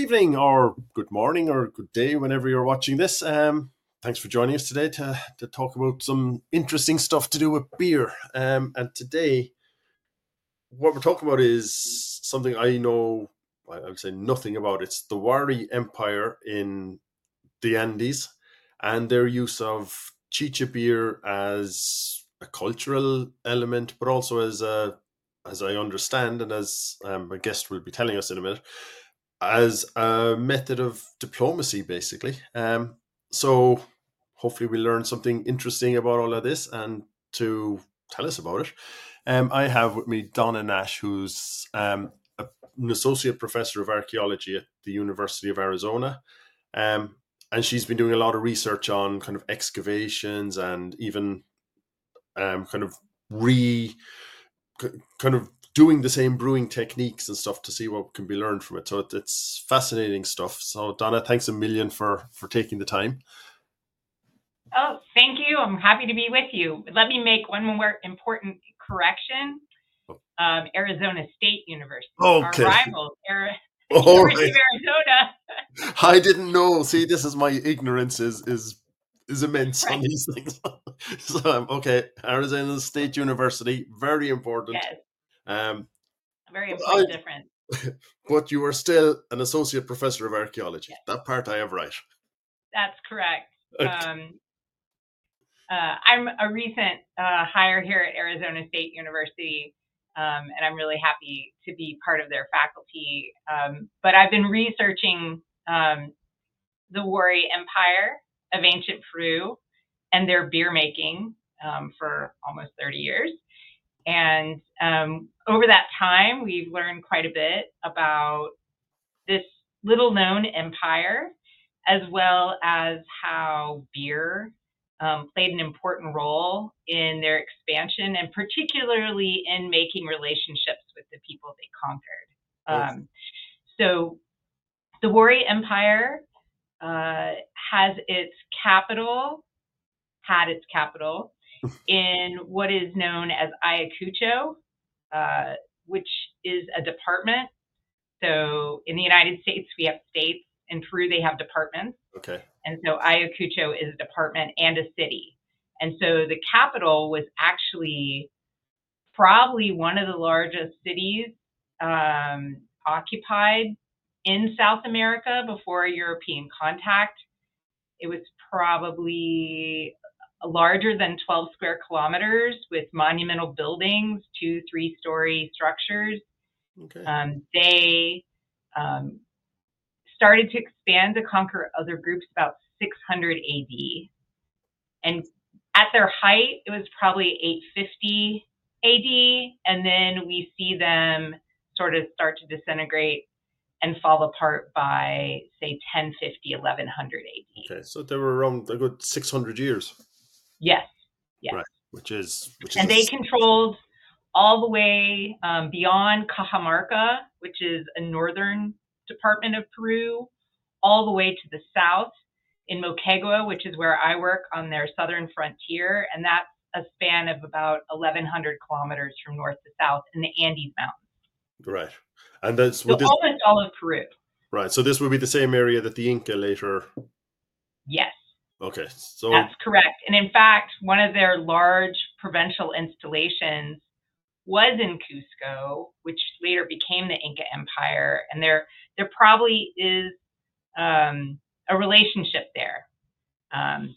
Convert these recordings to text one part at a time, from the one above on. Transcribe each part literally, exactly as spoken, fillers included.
evening or good morning or good day whenever you're watching this. Um, thanks for joining us today to, to talk about some interesting stuff to do with beer. Um, and today, what we're talking about is something I know, I would say nothing about. It's the Wari Empire in the Andes and their use of chicha beer as a cultural element, but also as a, as I understand, and as um, a guest will be telling us in a minute, as a method of diplomacy, basically. Um, so hopefully we learn something interesting about all of this, and to tell us about it, um, I have with me Donna Nash, who's um, a, an associate professor of archaeology at the University of Arizona. Um, and she's been doing a lot of research on kind of excavations and even um, kind of re kind of doing the same brewing techniques and stuff to see what can be learned from it. So it, it's fascinating stuff. So Donna, thanks a million for for taking the time. Oh, thank you. I'm happy to be with you. Let me make one more important correction. Um, Arizona State University. Okay. Our rivals, Ari- All University right. of Arizona. I didn't know. See, this is my ignorance is is is immense Right. on these things. So um, okay, Arizona State University, very important. Yes, Um, very but important I- difference. but you are still an associate professor of archaeology. Yes. That part I have right. That's correct. Okay. Um, uh, I'm a recent uh, hire here at Arizona State University, um, and I'm really happy to be part of their faculty. Um, but I've been researching um, the Wari Empire of ancient Peru and their beer making um, for almost thirty years. And um, over that time, we've learned quite a bit about this little known empire, as well as how beer um, played an important role in their expansion, and particularly in making relationships with the people they conquered. Okay. Um, so the Wari Empire uh, has its capital, had its capital in what is known as Ayacucho, uh, which is a department. So in the United States, we have states. In Peru, they have departments. Okay. And so Ayacucho is a department and a city. And so the capital was actually probably one of the largest cities um, occupied in South America before European contact. It was probably larger than twelve square kilometers with monumental buildings, two, three story structures. Okay. Um, they um, started to expand to conquer other groups about six hundred A D. And at their height, it was probably eight fifty A D. And then we see them sort of start to disintegrate and fall apart by, say, ten fifty, eleven hundred A D. Okay. So they were around a good six hundred years. Yes. Yes. Right. Which is which is And a they s- controlled all the way um, beyond Cajamarca, which is a northern department of Peru, all the way to the south in Moquegua, which is where I work on their southern frontier. And that's a span of about eleven hundred kilometers from north to south in the Andes Mountains. right. And that's So would this almost all of Peru. right. So this would be the same area that the Inca later. Yes. Okay. So That's correct. And in fact, one of their large provincial installations was in Cusco, which later became the Inca Empire. And there, there probably is um, a relationship there. Um,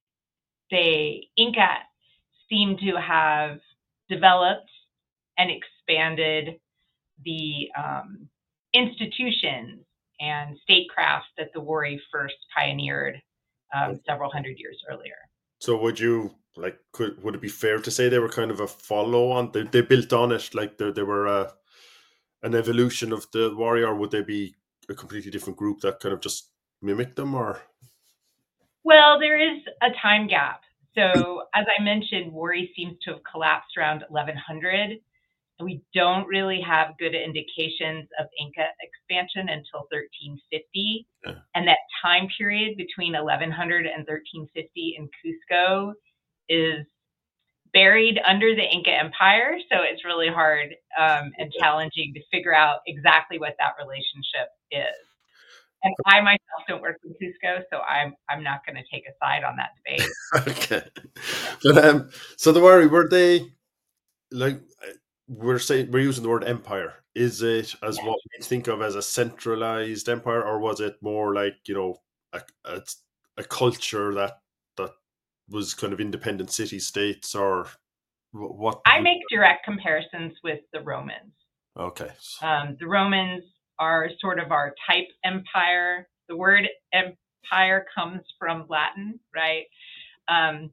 the Inca seem to have developed and expanded the um, institutions and statecraft that the Wari first pioneered um, several hundred years earlier. so would you like could would it be fair to say they were kind of a follow on? They they built on it like they they were a an evolution of the warrior, or would they be a completely different group that kind of just mimicked them, or Well, there is a time gap. So, as I mentioned, Wari seems to have collapsed around eleven hundred. And we don't really have good indications of Inca expansion until thirteen fifty. Yeah. And that time period between eleven hundred and thirteen fifty in Cusco is buried under the Inca Empire. So it's really hard um, and Okay. challenging to figure out exactly what that relationship is. And I myself don't work in Cusco, so I'm I'm not going to take a side on that debate. Okay, but um, so the Wari, were they like we're saying we're using the word empire? Is it as Yeah. what we think of as a centralized empire, or was it more like, you know, a a, a culture that that was kind of independent city states, or wh- what? I would- make direct comparisons with the Romans. Okay, Um, the Romans are sort of our type empire. The word empire comes from Latin, right? Um,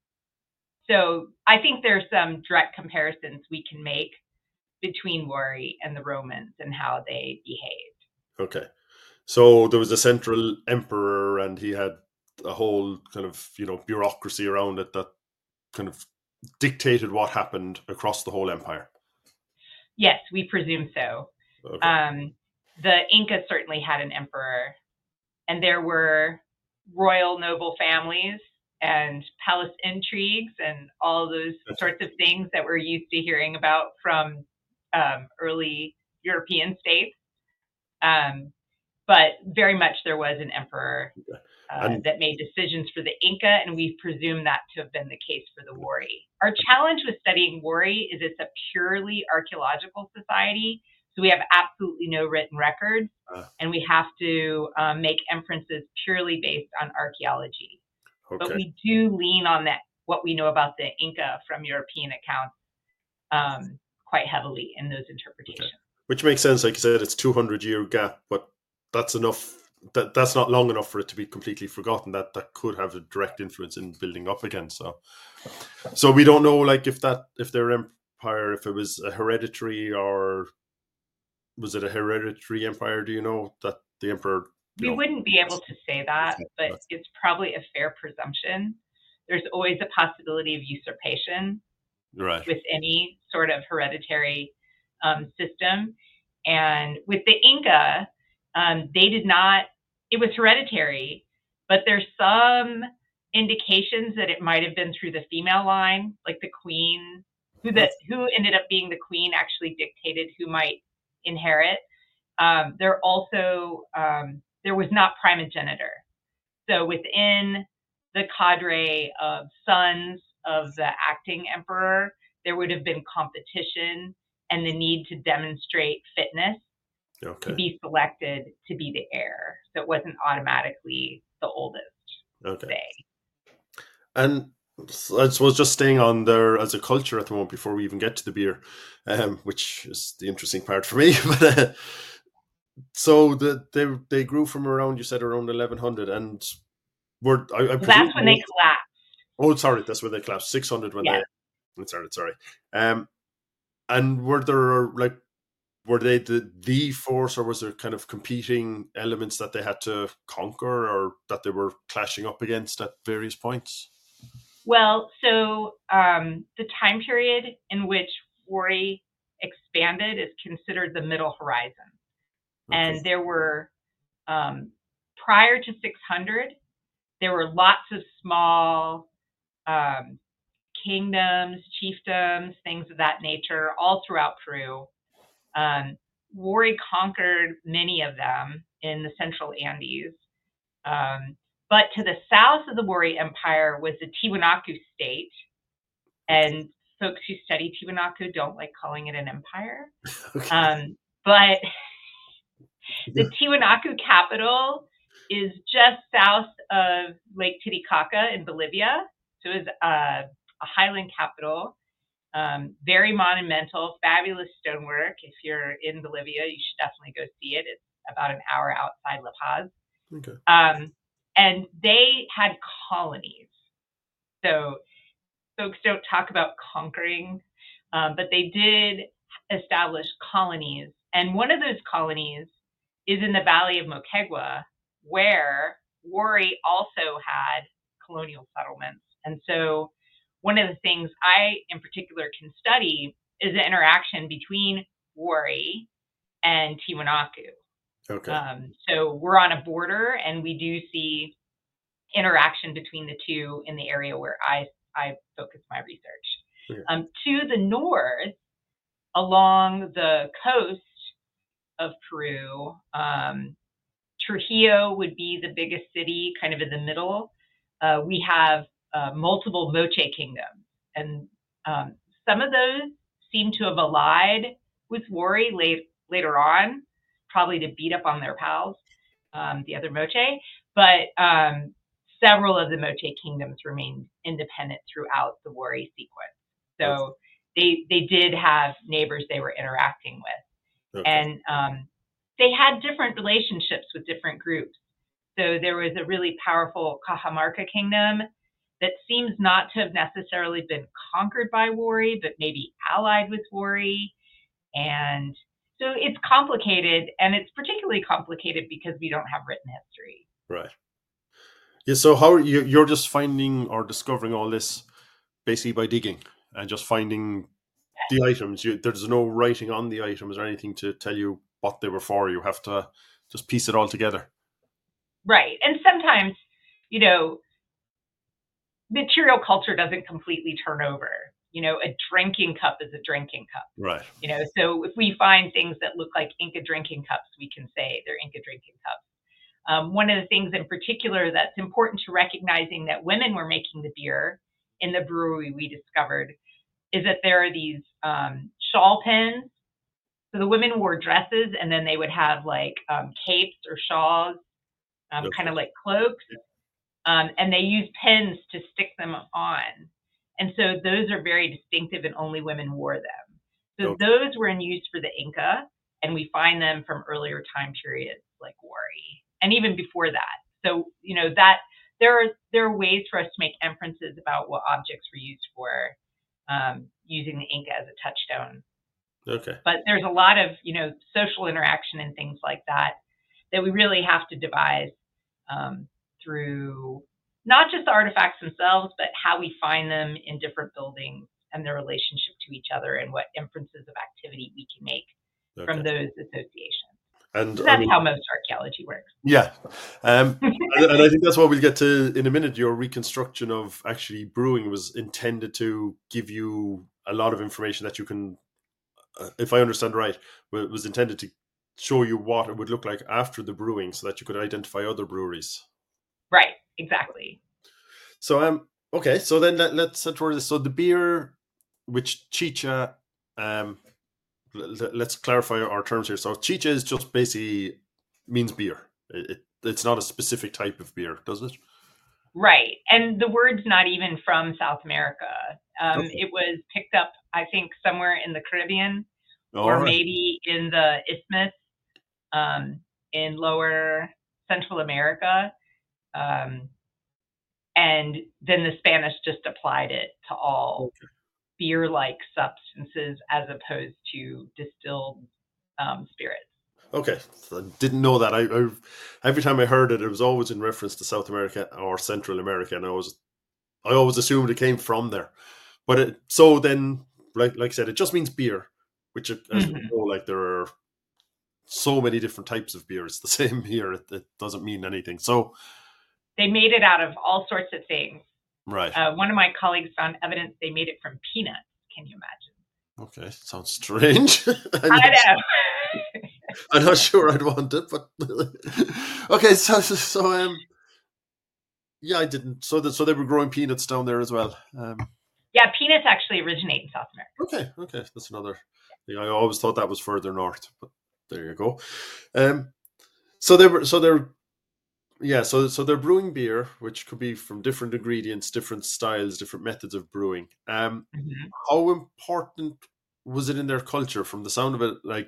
so I think there's some direct comparisons we can make between Wari and the Romans and how they behaved. okay. So there was a central emperor, and he had a whole kind of, you know, bureaucracy around it that kind of dictated what happened across the whole empire. Yes, we presume so. Okay. Um, the Incas certainly had an emperor, and there were royal noble families and palace intrigues and all those sorts of things that we're used to hearing about from um, early European states. Um, but very much there was an emperor uh, And that made decisions for the Inca, and we presume that to have been the case for the Wari. Our challenge with studying Wari is it's a purely archaeological society, so we have absolutely no written records, uh, and we have to um, make inferences purely based on archaeology. But okay, we do lean on that, what we know about the Inca from European accounts, um, quite heavily in those interpretations. which makes sense. Like you said, it's two hundred year gap, but that's enough. That that's not long enough for it to be completely forgotten. That that could have a direct influence in building up again. So, so we don't know, like, if that if their empire, if it was a hereditary, or was it a hereditary empire? Do you know that the emperor? You We know, wouldn't be able to say that, but it's probably a fair presumption. There's always a possibility of usurpation right. with any sort of hereditary um, system. And with the Inca, um, they did not, it was hereditary, but there's some indications that it might have been through the female line, like the queen, who the, who ended up being the queen actually dictated who might inherit. Um, there also, um, there was not primogeniture. So within the cadre of sons of the acting emperor, there would have been competition and the need to demonstrate fitness Okay. to be selected to be the heir. So it wasn't automatically the oldest, Okay. say. And I suppose just staying on there as a culture at the moment before we even get to the beer, um, which is the interesting part for me. But uh, so the, they they grew from around, you said, around eleven hundred, and were I, I Well, presume. that's when they collapsed. Oh, sorry, that's where they collapsed. Six hundred when Yes. they started. Sorry. Um, and were there like were they the the force, or was there kind of competing elements that they had to conquer, or that they were clashing up against at various points? Well, so um, the time period in which Wari expanded is considered the Middle Horizon. Okay. And there were, um, prior to six hundred, there were lots of small um, kingdoms, chiefdoms, things of that nature, all throughout Peru. Um, Wari conquered many of them in the central Andes. Um, but to the south of the Wari Empire was the Tiwanaku state. And folks who study Tiwanaku don't like calling it an empire. Okay. Um, but the Tiwanaku capital is just south of Lake Titicaca in Bolivia. So it's a, a highland capital, um, very monumental, fabulous stonework. If you're in Bolivia, you should definitely go see it. It's about an hour outside La Paz. Okay. Um, and they had colonies. So folks don't talk about conquering, um, but they did establish colonies. And one of those colonies is in the Valley of Moquegua, where Wari also had colonial settlements. And so one of the things I, in particular, can study is the interaction between Wari and Tiwanaku. Okay. Um, so we're on a border, and we do see interaction between the two in the area where I, I focus my research. Okay. Um, to the north, along the coast of Peru, um, Trujillo would be the biggest city, kind of in the middle. Uh, we have uh, multiple Moche kingdoms, and um, some of those seem to have allied with Wari late, later on, probably to beat up on their pals, um, the other Moche. But um, several of the Moche kingdoms remained independent throughout the Wari sequence. So they they did have neighbors they were interacting with, okay. and um, they had different relationships with different groups. So there was a really powerful Cajamarca kingdom that seems not to have necessarily been conquered by Wari, but maybe allied with Wari. And so it's complicated, and it's particularly complicated because we don't have written history. Right. Yeah. So how are you? You're just finding or discovering all this basically by digging and just finding the items. You, there's no writing on the items or anything to tell you what they were for. You have to just piece it all together. Right. And sometimes, you know, material culture doesn't completely turn over. You know, a drinking cup is a drinking cup. Right. You know, so if we find things that look like Inca drinking cups, we can say they're Inca drinking cups. Um, one of the things in particular that's important to recognizing that women were making the beer in the brewery we discovered is that there are these um, shawl pins. So the women wore dresses, and then they would have like um, capes or shawls, um, okay. kind of like cloaks. Um, and they used pins to stick them on. And so those are very distinctive, and only women wore them. So okay. those were in use for the Inca, and we find them from earlier time periods like Wari, and even before that. So, you know, that there are there are ways for us to make inferences about what objects were used for, um, using the Inca as a touchstone. Okay. But there's a lot of, you know, social interaction and things like that that we really have to devise um, through not just the artifacts themselves, but how we find them in different buildings and their relationship to each other, and what inferences of activity we can make okay. from those associations. And so that's I mean, how most archaeology works. Yeah. Um, and, and I think that's what we'll get to in a minute. Your reconstruction of actually brewing was intended to give you a lot of information that you can, uh, if I understand right, it was intended to show you what it would look like after the brewing so that you could identify other breweries. Right. Exactly. So, um, okay. So then let, let's head towards this. So the beer, which chicha, um, let's clarify our terms here. So chicha is just basically means beer. It, it, it's not a specific type of beer, does it? Right. And the word's not even from South America. Um, okay. It was picked up, I think, somewhere in the Caribbean All or right. maybe in the Isthmus um, in lower Central America. Um, and then the Spanish just applied it to all okay. beer-like substances as opposed to distilled um, spirits. Okay, so I didn't know that. I, I every time I heard it, it was always in reference to South America or Central America, and I was I always assumed it came from there. But it, so then, like like I said, it just means beer, which as mm-hmm. we know, like there are so many different types of beer. It's the same here. It, it doesn't mean anything. So they made it out of all sorts of things. Right. Uh, one of my colleagues found evidence they made it from peanuts. Can you imagine? Okay, sounds strange. I know. I'm not sure I'd want it, but okay. So, so, so um, yeah, I didn't. So, that so they were growing peanuts down there as well. Um, yeah, peanuts actually originate in South America. Okay, okay, that's another thing. I always thought that was further north, but there you go. Um, so they were, so they're, yeah, so so they're brewing beer, which could be from different ingredients, different styles, different methods of brewing. Um, mm-hmm. How important was it in their culture? From the sound of it, like,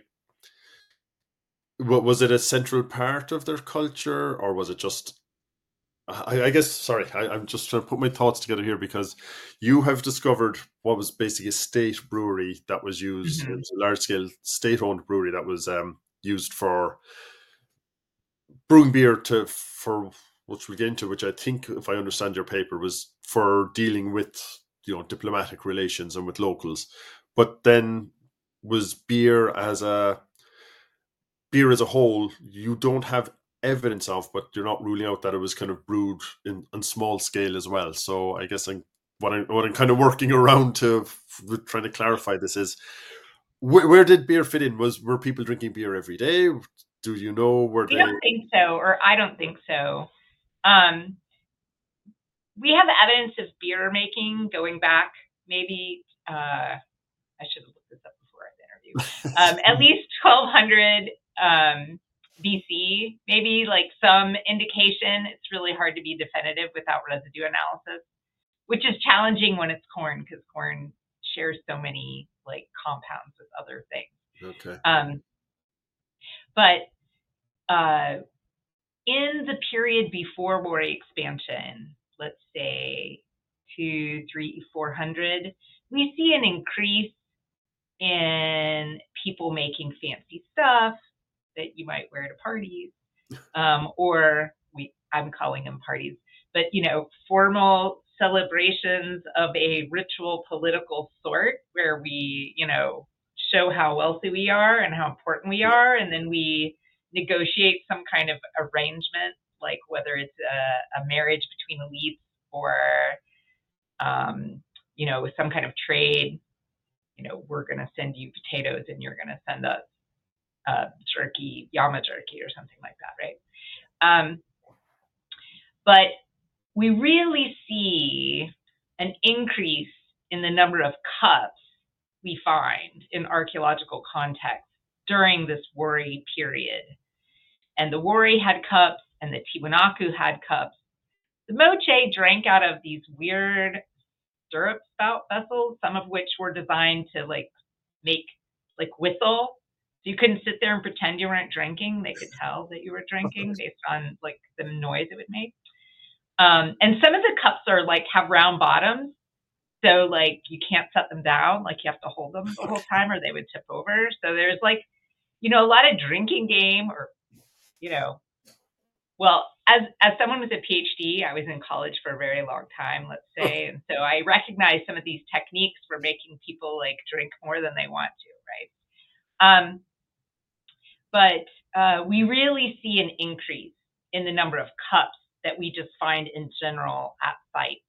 was it a central part of their culture, or was it just? I, I guess. Sorry, I, I'm just trying to put my thoughts together here because you have discovered what was basically a state brewery that was used. Mm-hmm. It was a large-scale state-owned brewery that was um, used for brewing beer to for which we'll get into, which I think, if I understand your paper, was for dealing with, you know, diplomatic relations and with locals. But then was beer as a beer as a whole, you don't have evidence of, but you're not ruling out that it was kind of brewed in on small scale as well. So I guess I'm, what I'm what I'm kind of working around to trying to clarify this is where, where did beer fit in? Was were people drinking beer every day? Do you know where We they? don't think so, or I don't think so. Um, we have evidence of beer making going back maybe, uh, I should have looked this up before the interview, um, at least twelve hundred um, B C, maybe like some indication. It's really hard to be definitive without residue analysis, which is challenging when it's corn because corn shares so many like compounds with other things. Okay. Um, but uh, in the period before Wari expansion, let's say two, three, four hundred, we see an increase in people making fancy stuff that you might wear to parties, um, or we I'm calling them parties, but you know, formal celebrations of a ritual political sort where we, you know, show how wealthy we are and how important we are, and then we negotiate some kind of arrangement, like whether it's a, a marriage between elites or, um, you know, some kind of trade. You know, we're going to send you potatoes and you're going to send us uh, jerky, llama jerky or something like that, right? Um, but we really see an increase in the number of cups we find in archaeological context during this Wari period. And the Wari had cups and the Tiwanaku had cups. The Moche drank out of these weird syrup spout vessels, some of which were designed to like make like whistle. So you couldn't sit there and pretend you weren't drinking. They could tell that you were drinking based on like the noise it would make. Um, and some of the cups are like have round bottoms. So like you can't set them down, like you have to hold them the whole time or they would tip over. So there's like, you know, a lot of drinking game or, you know, well, as as someone with a PhD, I was in college for a very long time, let's say. And so I recognize some of these techniques for making people like drink more than they want to, right? Um, but uh, we really see an increase in the number of cups that we just find in general at sites.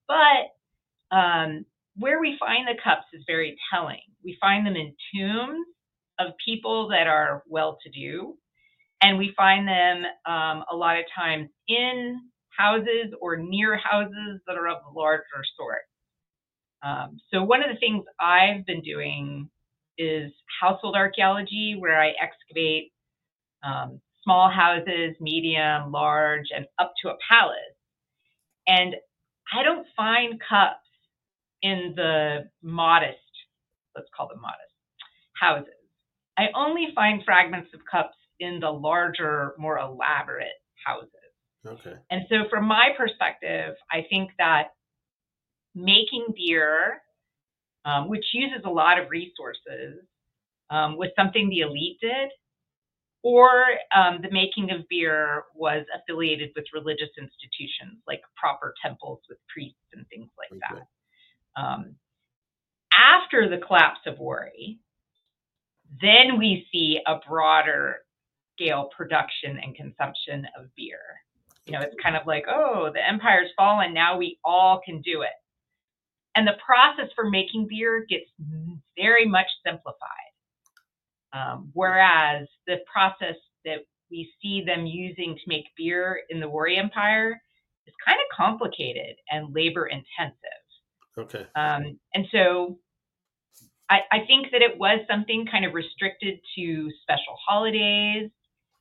But um, where we find the cups is very telling. We find them in tombs of people that are well-to-do, and we find them um, a lot of times in houses or near houses that are of the larger sort. Um, so one of the things I've been doing is household archaeology, where I excavate um, small houses, medium, large, and up to a palace. And I don't find cups in the modest, let's call them modest, houses. I only find fragments of cups in the larger, more elaborate houses. Okay. And so from my perspective, I think that making beer, um, which uses a lot of resources, um, was something the elite did, or um, the making of beer was affiliated with religious institutions like proper temples with priests and things like Okay. that. Um, after the collapse of Wari, then we see a broader scale production and consumption of beer. You know, it's kind of like, oh, the empire's fallen, now we all can do it. And the process for making beer gets very much simplified. Um, whereas the process that we see them using to make beer in the Wari Empire is kind of complicated and labor intensive. Okay. Um, and so I, I think that it was something kind of restricted to special holidays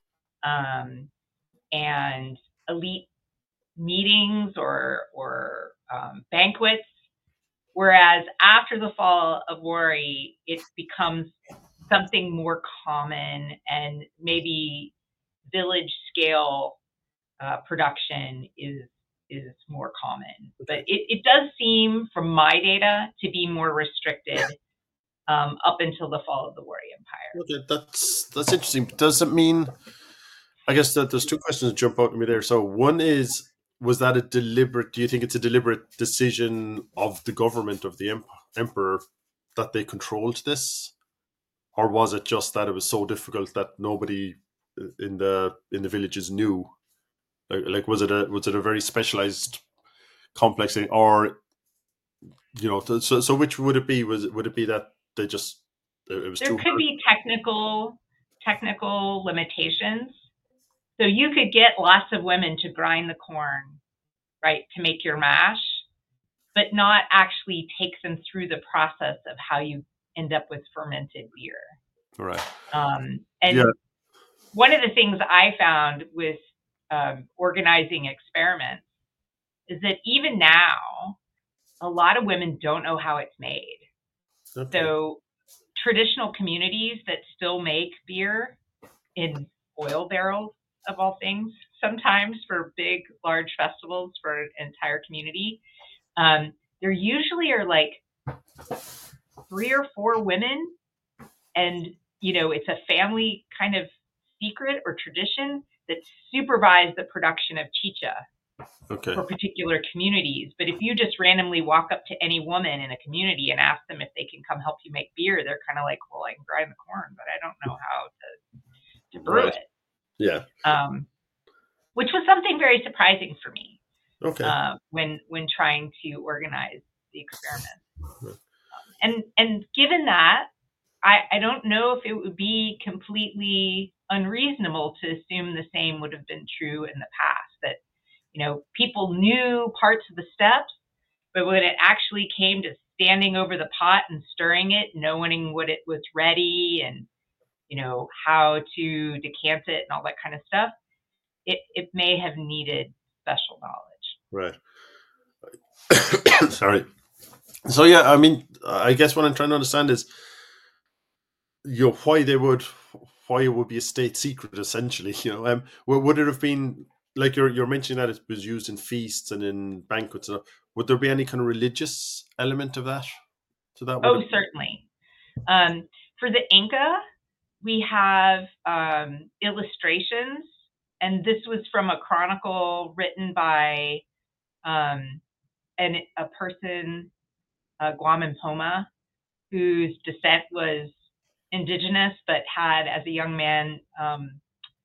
um, and elite meetings or, or um, banquets. Whereas after the fall of Wari, it becomes something more common and maybe village scale uh, production is is more common. But it, it does seem, from my data, to be more restricted um, up until the fall of the Wari Empire. Okay, that's that's interesting. Does it mean? I guess that there's two questions that jump out to me there. So one is, was that a deliberate? Do you think it's a deliberate decision of the government of the emp- emperor that they controlled this, or was it just that it was so difficult that nobody in the in the villages knew? Like, like was it a was it a very specialized, complex thing, or you know? So so which would it be? Was it would it be that they just it was There too could hard? be technical technical limitations. So you could get lots of women to grind the corn, right, to make your mash, but not actually take them through the process of how you end up with fermented beer. Right. Um, and yeah. one of the things I found with um, organizing experiments is that even now, a lot of women don't know how it's made. Okay. So traditional communities that still make beer in oil barrels, of all things, sometimes for big, large festivals for an entire community, um, there usually are like three or four women, and you know, it's a family kind of secret or tradition that supervise the production of chicha Okay. for particular communities. But if you just randomly walk up to any woman in a community and ask them if they can come help you make beer, they're kind of like, well, I can grind the corn, but I don't know how to, to brew Right. it. Yeah. Um, which was something very surprising for me. Okay. Uh, when when trying to organize the experiment. Mhm. And and given that, I, I don't know if it would be completely unreasonable to assume the same would have been true in the past, that, you know, people knew parts of the steps, but when it actually came to standing over the pot and stirring it, knowing what it was ready and, you know, how to decant it and all that kind of stuff, it, it may have needed special knowledge. Right. Sorry. So yeah, I mean, I guess what I'm trying to understand is, you know, why they would, why it would be a state secret, essentially. You know, um, would it have been like you're you're mentioning that it was used in feasts and in banquets? And would there be any kind of religious element of that? To that? Oh, certainly. Um, for the Inca, we have um, illustrations, and this was from a chronicle written by um, an, a person, uh, Guamampoma, whose descent was indigenous, but had, as a young man, um,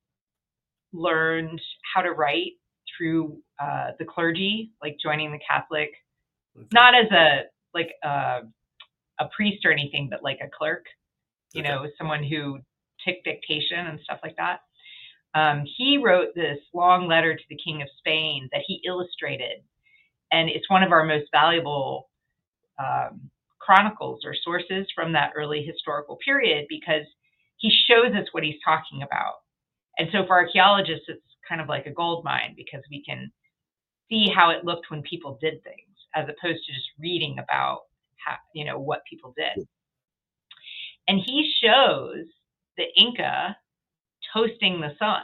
learned how to write through uh, the clergy, like joining the Catholic, Okay. not as a like a, a priest or anything, but like a clerk, you Okay. know, someone who took dictation and stuff like that. Um, he wrote this long letter to the King of Spain that he illustrated, and it's one of our most valuable um, chronicles or sources from that early historical period, because he shows us what he's talking about. And so for archaeologists, it's kind of like a gold mine, because we can see how it looked when people did things, as opposed to just reading about how, you know, what people did. And he shows the Inca toasting the sun.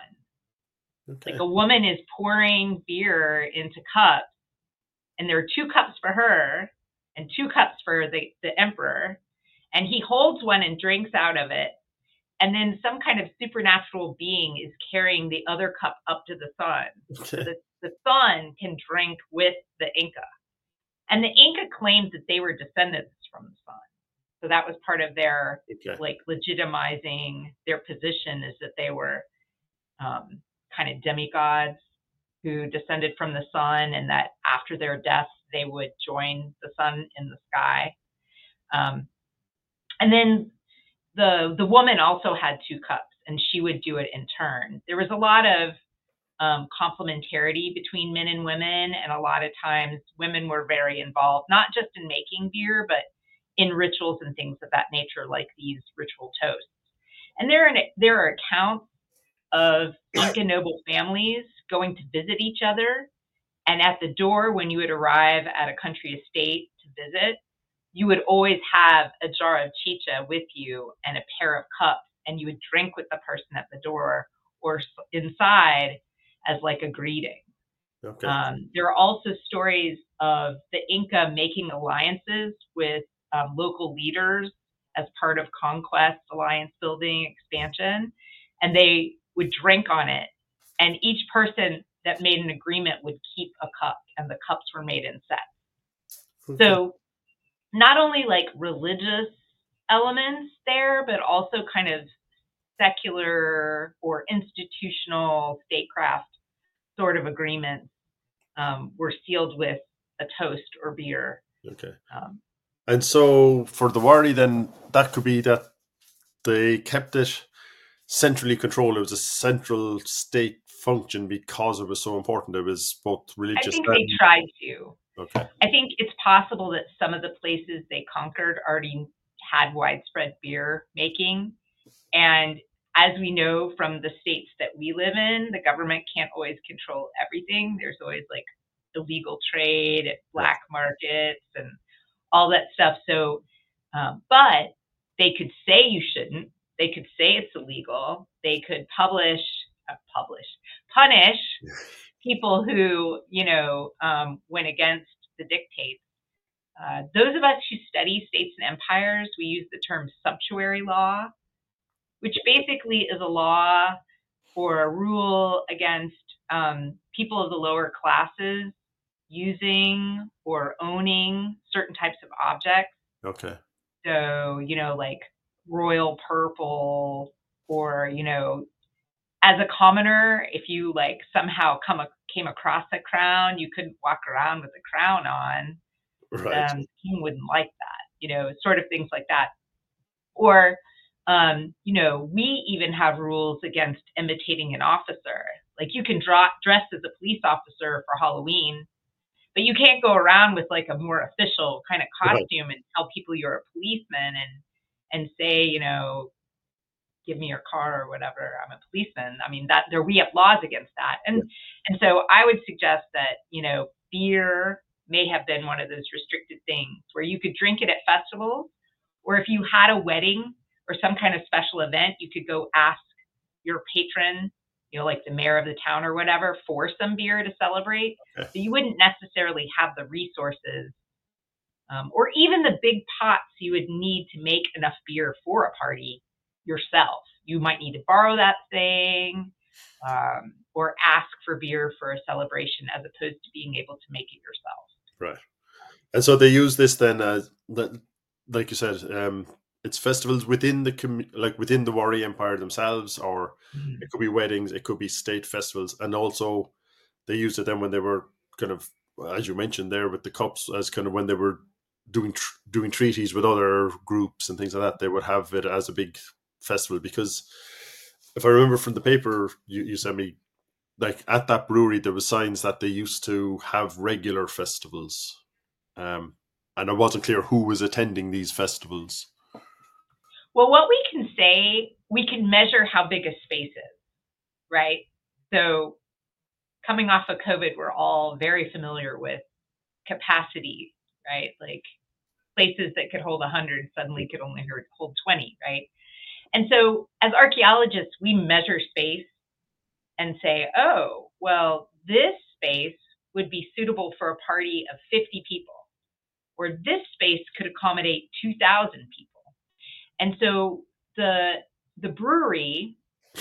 Okay. Like a woman is pouring beer into cups, and there are two cups for her and two cups for the, the emperor. And he holds one and drinks out of it. And then some kind of supernatural being is carrying the other cup up to the sun. Okay. So that the sun can drink with the Inca. And the Inca claimed that they were descendants from the sun. So that was part of their, Okay. like, legitimizing their position, is that they were um, kind of demigods who descended from the sun, and that after their death, they would join the sun in the sky. Um, and then the the woman also had two cups, and she would do it in turn. There was a lot of um, complementarity between men and women, and a lot of times women were very involved, not just in making beer, but in rituals and things of that nature, like these ritual toasts. And there are, there are accounts of Inca noble families going to visit each other, and at the door, when you would arrive at a country estate to visit, you would always have a jar of chicha with you and a pair of cups, and you would drink with the person at the door or inside as like a greeting. Okay. Um, there are also stories of the Inca making alliances with um, local leaders as part of conquest, alliance building, expansion, and they would drink on it. And each person that made an agreement would keep a cup, and the cups were made in sets. Okay. So not only like religious elements there, but also kind of secular or institutional statecraft sort of agreements um, were sealed with a toast or beer. Okay. Um, And so for the Wari, then that could be that they kept it centrally controlled. It was a central state function because it was so important. It was both religious. I think and... they tried to. Okay. I think it's possible that some of the places they conquered already had widespread beer making. And as we know from the states that we live in, the government can't always control everything. There's always like illegal trade at black markets and all that stuff. So, um, but they could say you shouldn't. They could say it's illegal. They could publish, uh, publish, punish people who, you know, um, went against the dictates. Uh, those of us who study states and empires, we use the term sumptuary law, which basically is a law or a rule against um, people of the lower classes using or owning certain types of objects. Okay. So, you know, like royal purple, or, you know, as a commoner, if you like somehow come a, came across a crown, you couldn't walk around with a crown on. Right. Um, the king wouldn't like that, you know, sort of things like that. Or, um, you know, we even have rules against imitating an officer. Like you can draw, dress as a police officer for Halloween, but you can't go around with like a more official kind of costume right. and tell people you're a policeman and and say, you know, give me your car or whatever, I'm a policeman. I mean, that there we have laws against that. And yeah. and so I would suggest that, you know, beer may have been one of those restricted things where you could drink it at festivals, or if you had a wedding or some kind of special event, you could go ask your patron, you know, like the mayor of the town or whatever, for some beer to celebrate. Okay. So you wouldn't necessarily have the resources um, or even the big pots you would need to make enough beer for a party yourself. You might need to borrow that thing um, or ask for beer for a celebration as opposed to being able to make it yourself. Right. And so they use this then as, like you said, um, it's festivals within the com- like within the Warri Empire themselves, or mm-hmm. it could be weddings, it could be state festivals, and also they used it then when they were kind of, as you mentioned there, with the cups, as kind of when they were doing tr- doing treaties with other groups and things like that, they would have it as a big festival. Because if I remember from the paper you, you sent me, like at that brewery there was signs that they used to have regular festivals, um, and it wasn't clear who was attending these festivals. Well, what we can say, we can measure how big a space is, right? So coming off of COVID, we're all very familiar with capacity, right? Like places that could hold one hundred suddenly could only hold twenty, right? And so as archaeologists, we measure space and say, oh, well, this space would be suitable for a party of fifty people, or this space could accommodate two thousand people. And so the the brewery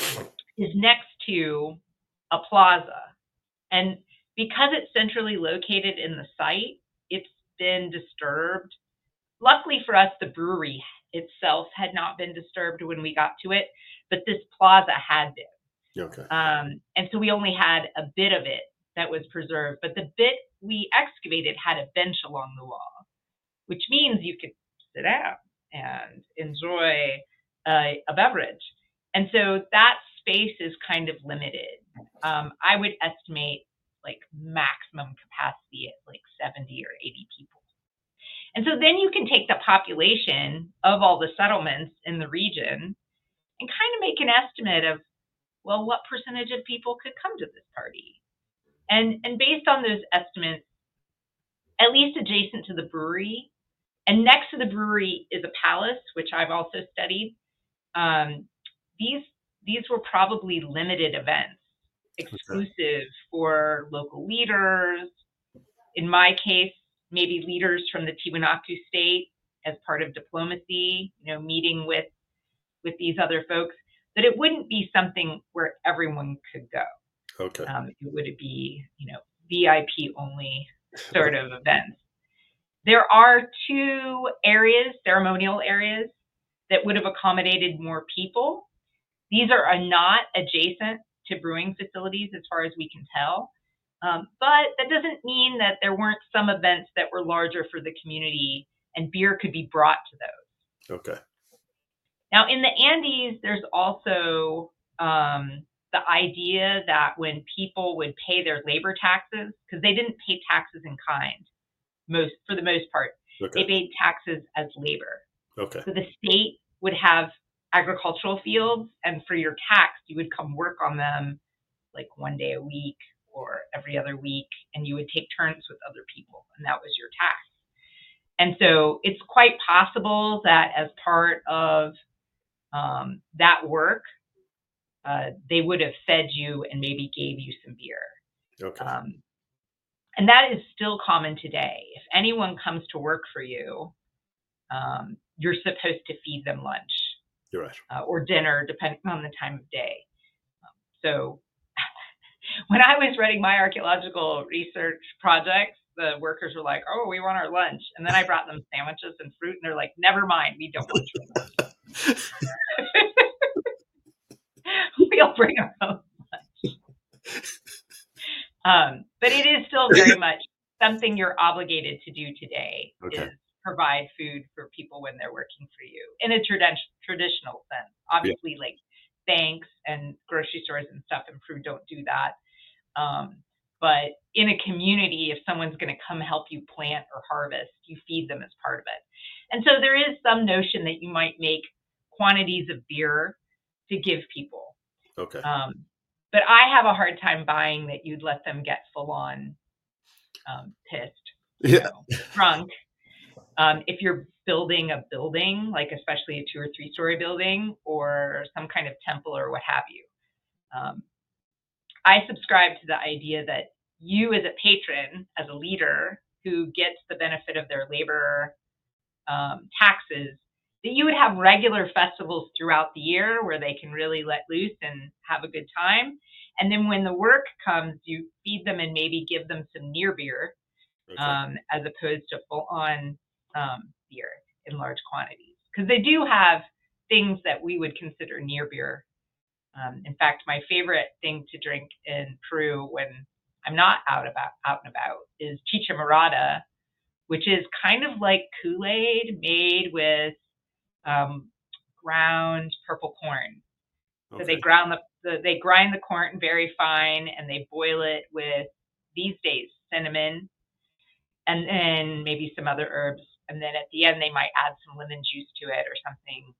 is next to a plaza. And because it's centrally located in the site, it's been disturbed. Luckily for us, the brewery itself had not been disturbed when we got to it, but this plaza had been. Okay. Um, and so we only had a bit of it that was preserved, but the bit we excavated had a bench along the wall, which means you could sit down and enjoy uh, a beverage. And so that space is kind of limited. Um, I would estimate like maximum capacity at like seventy or eighty people. And so then you can take the population of all the settlements in the region and kind of make an estimate of, well, what percentage of people could come to this party? And, and based on those estimates, at least adjacent to the brewery, and next to the brewery is a palace, which I've also studied. Um, these these were probably limited events, exclusive okay. for local leaders. In my case, maybe leaders from the Tiwanaku state as part of diplomacy, you know, meeting with with these other folks. But it wouldn't be something where everyone could go. Okay. Um, it would be, you know, V I P only sort of events. There are two areas, ceremonial areas, that would have accommodated more people. These are not adjacent to brewing facilities as far as we can tell. Um, but that doesn't mean that there weren't some events that were larger for the community and beer could be brought to those. Okay. Now, in the Andes, there's also um, the idea that when people would pay their labor taxes, because they didn't pay taxes in kind, most for the most part, Okay. they paid taxes as labor. Okay. So the state would have agricultural fields, and for your tax, you would come work on them like one day a week or every other week, and you would take turns with other people, and that was your tax. And so it's quite possible that as part of um, that work, uh, they would have fed you and maybe gave you some beer. Okay. Um, and that is still common today. If anyone comes to work for you, um, you're supposed to feed them lunch. You're right. Uh, or dinner, depending on the time of day. Um, so when I was running my archaeological research projects, the workers were like, oh, we want our lunch. And then I brought them sandwiches and fruit, and they're like, never mind, we don't want your lunch. We'll bring our own lunch. Um, but it is still very much something you're obligated to do today, okay. is provide food for people when they're working for you in a trad- traditional sense. Obviously, yeah. like banks and grocery stores and stuff in Peru don't do that. Um, but in a community, if someone's going to come help you plant or harvest, you feed them as part of it. And so there is some notion that you might make quantities of beer to give people. Okay. Um, but I have a hard time buying that you'd let them get full on um, pissed, you yeah. know, drunk. Um, if you're building a building, like especially a two or three story building or some kind of temple or what have you. Um, I subscribe to the idea that you as a patron, as a leader who gets the benefit of their labor um, taxes, that you would have regular festivals throughout the year where they can really let loose and have a good time. And then when the work comes, you feed them and maybe give them some near beer, okay. um, as opposed to full on um, beer in large quantities. Because they do have things that we would consider near beer. Um, in fact, my favorite thing to drink in Peru when I'm not out about out and about is chicha morada, which is kind of like Kool-Aid made with um, ground purple corn. Okay. So they ground the, the they grind the corn very fine and they boil it with, these days, cinnamon and then maybe some other herbs. And then at the end, they might add some lemon juice to it or something.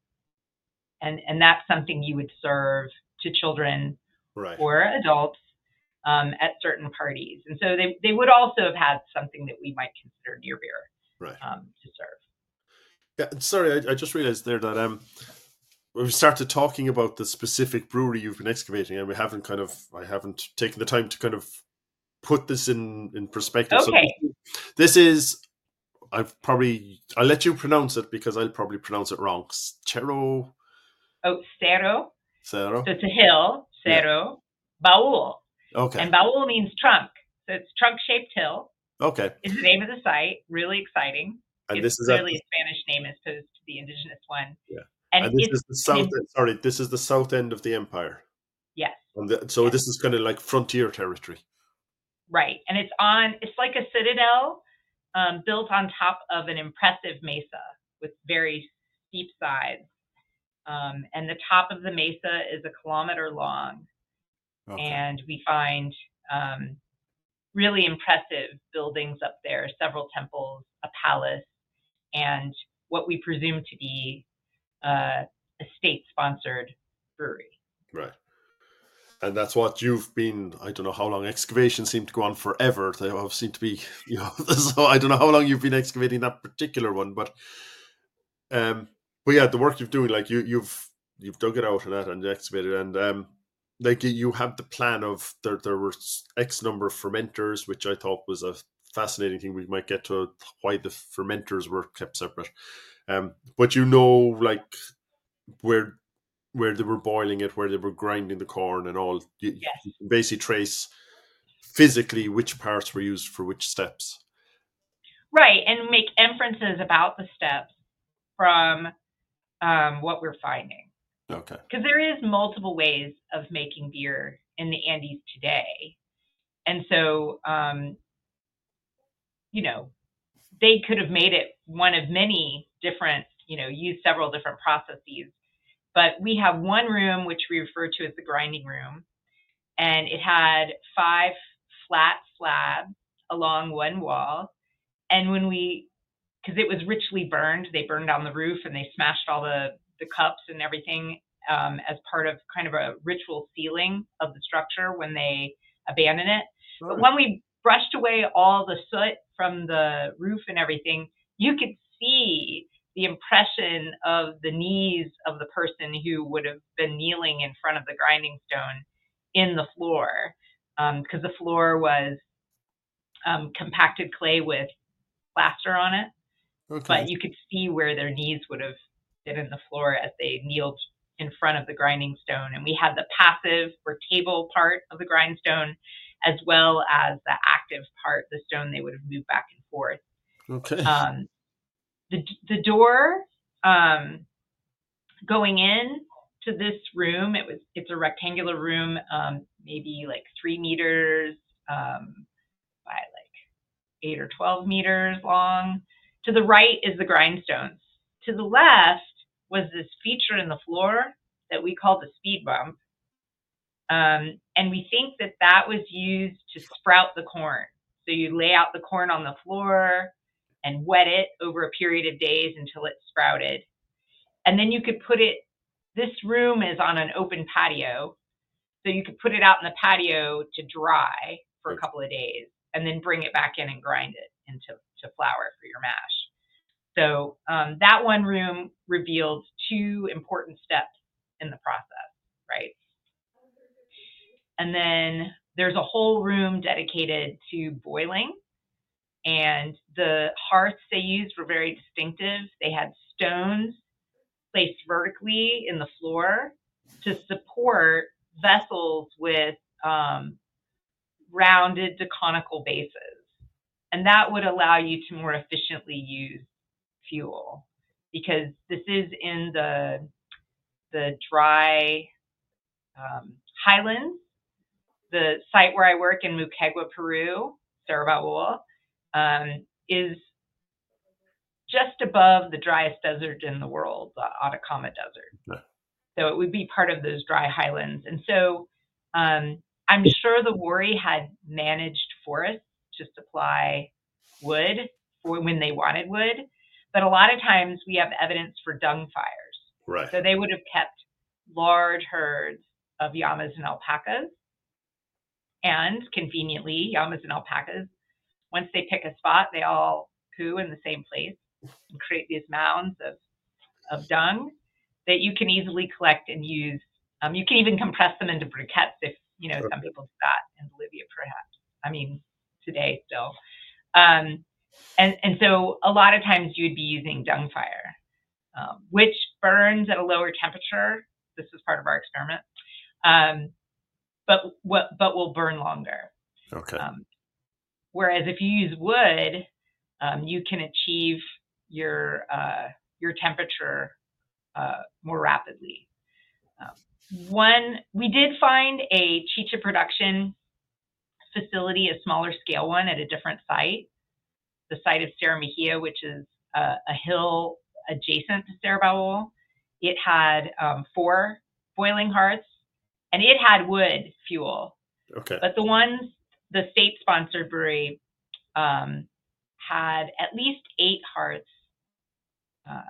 And and that's something you would serve to children right. or adults um, at certain parties. And so they, they would also have had something that we might consider near beer right. um, to serve. Yeah, sorry, I, I just realized there that um, when we started talking about the specific brewery you've been excavating, and we haven't kind of, I haven't taken the time to kind of put this in, in perspective. Okay. So this is, I've probably, I'll let you pronounce it because I'll probably pronounce it wrong. Cerro. Oh, Cerro. Cerro. So it's a hill, Cerro, yeah. Baúl. Okay. And Baúl means trunk. So it's trunk-shaped hill. Okay. Is the name of the site. Really exciting. And it's this is clearly at, a Spanish name as opposed to the indigenous one. Yeah. And, and this it's, is the south. and, sorry, this is the south end of the empire. Yes. And the, so yes. this is kind of like frontier territory. Right, and it's on. It's like a citadel um, built on top of an impressive mesa with very steep sides. Um, and the top of the mesa is a kilometer long. Okay. And we find um, really impressive buildings up there, several temples, a palace, and what we presume to be uh, a state-sponsored brewery. Right. And that's what you've been, I don't know how long, excavations seem to go on forever. They all seem to be, you know, so I don't know how long you've been excavating that particular one, but um, but yeah, the work you've doing, like you, you've you've dug it out and that and excavated, and um, like you have the plan of there there were X number of fermenters, which I thought was a fascinating thing. We might get to why the fermenters were kept separate, um, but you know, like where where they were boiling it, where they were grinding the corn and all. You, yes. you can basically trace physically which parts were used for which steps. Right, and make inferences about the steps from um, what we're finding. Okay. Because there is multiple ways of making beer in the Andes today. And so, um, you know, they could have made it one of many different, you know, use several different processes. but we have one room, which we refer to as the grinding room, and it had five flat slabs along one wall. And when we, because it was richly burned, they burned down the roof and they smashed all the, the cups and everything um, as part of kind of a ritual sealing of the structure when they abandoned it. Right. But when we brushed away all the soot from the roof and everything, you could see the impression of the knees of the person who would have been kneeling in front of the grinding stone in the floor, because um, the floor was um, compacted clay with plaster on it. Okay. But you could see where their knees would have been in the floor as they kneeled in front of the grinding stone. And we had the passive or table part of the grindstone, as well as the active part, the stone they would have moved back and forth. Okay. Um, the the door um, going in to this room, it was it's a rectangular room, um, maybe like three meters um, by like eight or twelve meters long. To the right is the grindstones. To the left was this feature in the floor that we call the speed bump. Um, and we think that that was used to sprout the corn. So you lay out the corn on the floor and wet it over a period of days until it sprouted. And then you could put it, this room is on an open patio. So you could put it out in the patio to dry for a couple of days and then bring it back in and grind it into to flour for your mash. So um, that one room revealed two important steps in the process, right? And then there's a whole room dedicated to boiling. And the hearths they used were very distinctive. They had stones placed vertically in the floor to support vessels with um, rounded to conical bases. And that would allow you to more efficiently use fuel, because this is in the, the dry um, highlands. The site where I work in Moquegua, Peru, Sarabaul, um, is just above the driest desert in the world, the Atacama Desert. Yeah. So it would be part of those dry highlands. And so um, I'm sure the Wari had managed forests to supply wood for when they wanted wood. But a lot of times we have evidence for dung fires. Right. So they would have kept large herds of llamas and alpacas. And conveniently, llamas and alpacas, once they pick a spot, they all poo in the same place and create these mounds of, of dung that you can easily collect and use. Um, you can even compress them into briquettes if, you know, okay. Some people do that in Bolivia, perhaps. I mean, today still. Um, and, and so a lot of times you would be using dung fire, um, which burns at a lower temperature. This is part of our experiment. Um, but what but will burn longer. Okay. Um, whereas if you use wood, um, you can achieve your uh, your temperature uh, more rapidly. Um, one, we did find a chicha production facility, a smaller scale one, at a different site, the site of Cerro Mejia, which is a, a hill adjacent to Sarabaul. It had um, four boiling hearths, and it had wood fuel. Okay. But the ones, the state-sponsored brewery, um, had at least eight hearths. Uh,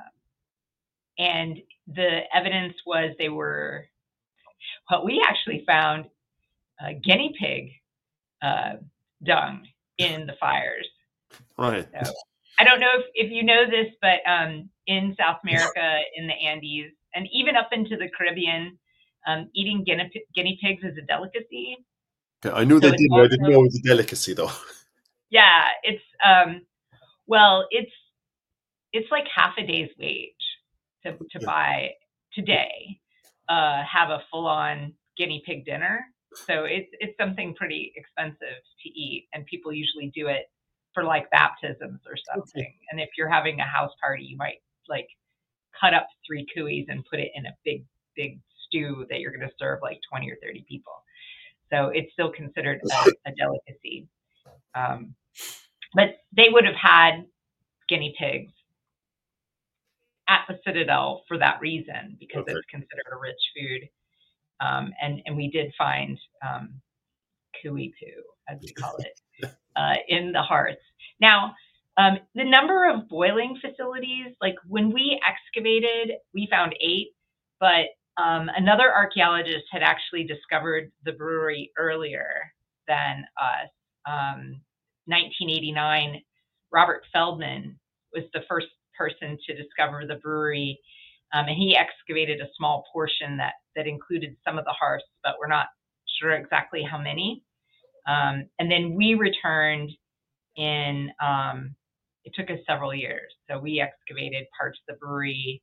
and the evidence was they were, what we actually found, uh, guinea pig uh, dung in the fires. Right. So, I don't know if, if you know this, but um, in South America, in the Andes, and even up into the Caribbean, um, eating guinea, guinea pigs is a delicacy. Okay, I knew so they did. Also, I didn't know it was a delicacy, though. Yeah, it's um, well, it's it's like half a day's wage to to yeah. buy today. Uh, have a full-on guinea pig dinner, so it's it's something pretty expensive to eat, and people usually do it for like baptisms or something. Okay. And if you're having a house party, you might like cut up three cuis and put it in a big big stew that you're going to serve like twenty or thirty people. So it's still considered a, a delicacy. Um, but they would have had guinea pigs at the Citadel for that reason, because Okay. it's considered a rich food. Um, and, and we did find um, kui poo, as we call it, uh, in the hearths. Now, um, the number of boiling facilities, like when we excavated, we found eight, but um, another archaeologist had actually discovered the brewery earlier than us. Um, nineteen eighty-nine, Robert Feldman was the first person to discover the brewery, um, and he excavated a small portion that that included some of the hearths, but we're not sure exactly how many. Um, and then we returned in, um, it took us several years. So we excavated parts of the brewery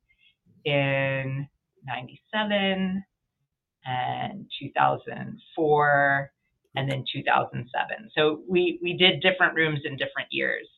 in ninety-seven and two thousand four and then two thousand seven. So we, we did different rooms in different years.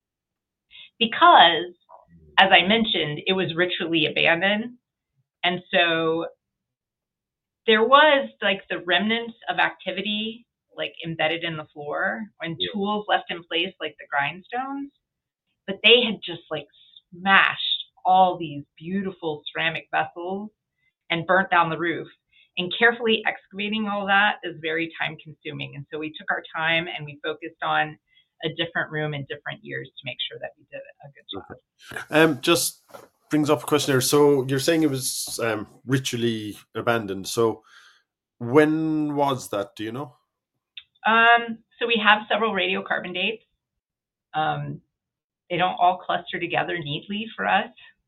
Because, as I mentioned, it was ritually abandoned. And so there was like the remnants of activity like embedded in the floor and Yeah. tools left in place like the grindstones, but they had just like smashed all these beautiful ceramic vessels and burnt down the roof. And carefully excavating all that is very time consuming. And so we took our time and we focused on a different room in different years to make sure that we did a good job. Um, just brings up a question there. So you're saying it was um, ritually abandoned. So when was that? Do you know? Um, so we have several radiocarbon dates. Um, they don't all cluster together neatly for us.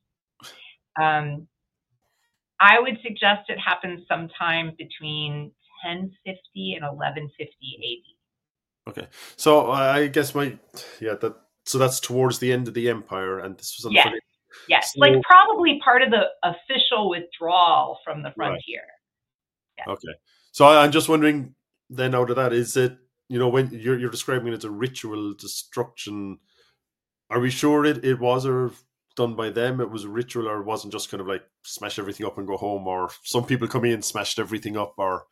Um, I would suggest it happened sometime between ten fifty and eleven fifty A D. Okay, so I guess my yeah that so that's towards the end of the empire, and this was yes, unfinished. yes, So, like probably part of the official withdrawal from the frontier. Right. Yeah. Okay, so I, I'm just wondering then out of that, is it, you know, when you're you're describing it as a ritual destruction, are we sure it, it was or done by them? It was a ritual, or it wasn't just kind of like smash everything up and go home, or some people come in, smashed everything up, or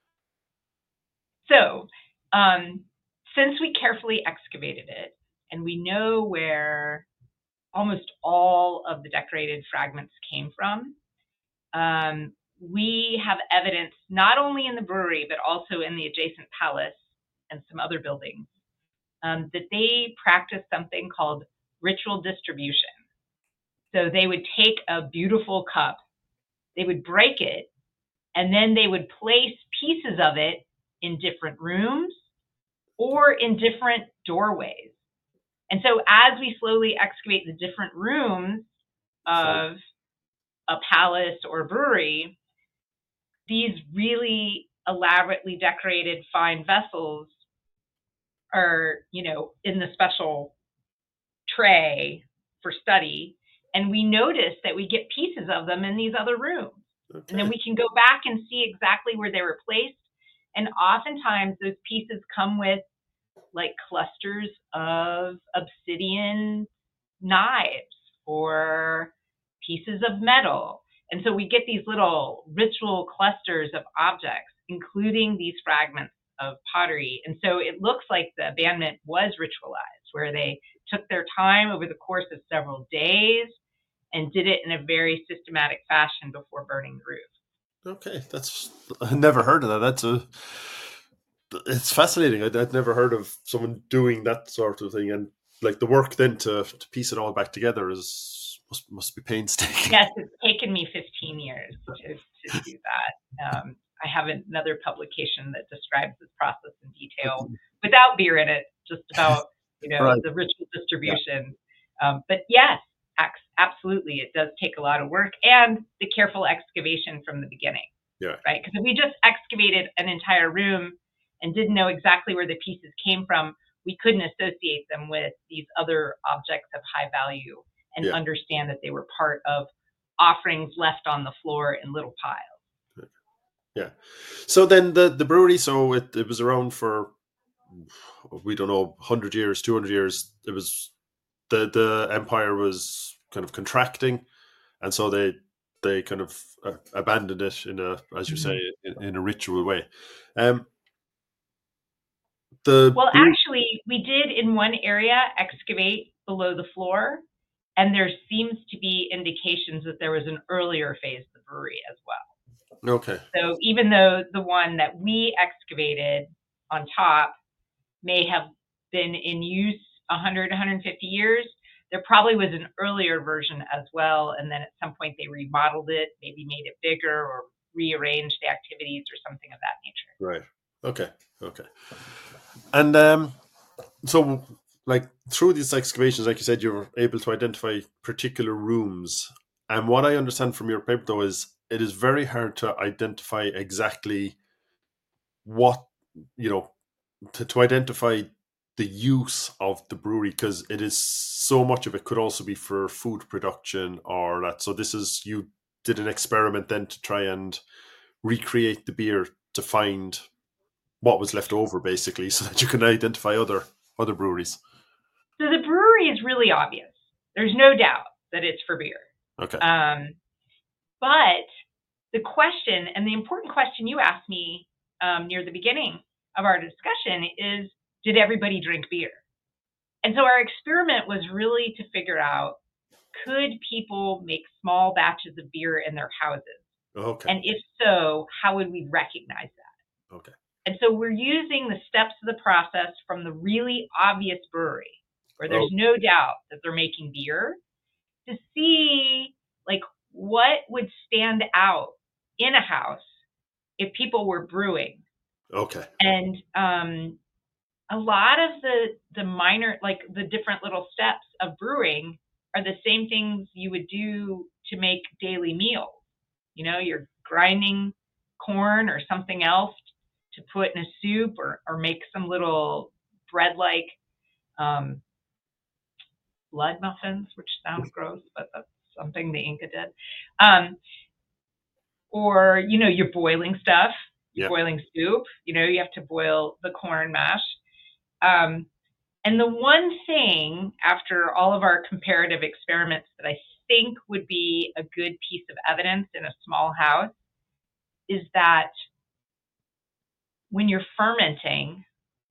so um, since we carefully excavated it and we know where almost all of the decorated fragments came from, um, we have evidence not only in the brewery but also in the adjacent palace and some other buildings um, that they practiced something called ritual distribution. So they would take a beautiful cup, they would break it, and then they would place pieces of it in different rooms or in different doorways. And so as we slowly excavate the different rooms of a palace or brewery, these really elaborately decorated fine vessels are, you know, in the special tray for study. And we notice that we get pieces of them in these other rooms. Okay. And then we can go back and see exactly where they were placed. And oftentimes those pieces come with like clusters of obsidian knives or pieces of metal. And so we get these little ritual clusters of objects, including these fragments of pottery. And so it looks like the abandonment was ritualized, where they took their time over the course of several days and did it in a very systematic fashion before burning the roof. Okay, that's, I never heard of that. That's a, it's fascinating. I'd, I'd never heard of someone doing that sort of thing, and like the work then to, to piece it all back together is must must be painstaking. Yes, it's taken me fifteen years to, to do that. Um, I have another publication that describes this process in detail without beer in it, just about, you know, right. the ritual distribution. Yeah. Um, but yes, absolutely, it does take a lot of work and the careful excavation from the beginning. Yeah. Right, because if we just excavated an entire room and didn't know exactly where the pieces came from, we couldn't associate them with these other objects of high value and yeah. understand that they were part of offerings left on the floor in little piles. Yeah. So then the, the brewery, so it, it was around for, we don't know, one hundred years, two hundred years. It was, the, the empire was kind of contracting. And so they, they kind of uh, abandoned it in a, as you mm-hmm. say, in, in a ritual way. Um, The well, actually, we did in one area excavate below the floor, and there seems to be indications that there was an earlier phase of the brewery as well. Okay. So even though the one that we excavated on top may have been in use one hundred, one hundred fifty years, there probably was an earlier version as well. And then at some point they remodeled it, maybe made it bigger or rearranged the activities or something of that nature. Right. Okay. Okay. And um, so, like, through these excavations, like you said, you were able to identify particular rooms. And what I understand from your paper, though, is it is very hard to identify exactly what, you know, to, to identify the use of the brewery, because it is so much of it could also be for food production or that. So this is, you did an experiment then to try and recreate the beer to find what was left over, basically, so that you can identify other other breweries. So the brewery is really obvious. There's no doubt that it's for beer. Okay. Um, but the question, and the important question you asked me um, near the beginning of our discussion is, did everybody drink beer? And so our experiment was really to figure out, could people make small batches of beer in their houses? Okay. And if so, how would we recognize that? Okay. And so we're using the steps of the process from the really obvious brewery, where there's Oh. no doubt that they're making beer, to see like what would stand out in a house if people were brewing. Okay. And um, a lot of the the minor, like the different little steps of brewing are the same things you would do to make daily meals. You know, you're grinding corn or something else to put in a soup, or, or make some little bread-like um, blood muffins, which sounds gross, but that's something the Inca did. Um, or, you know, you're boiling stuff, you're Yep. boiling soup, you know, you have to boil the corn mash. Um, and the one thing, after all of our comparative experiments, that I think would be a good piece of evidence in a small house is that when you're fermenting,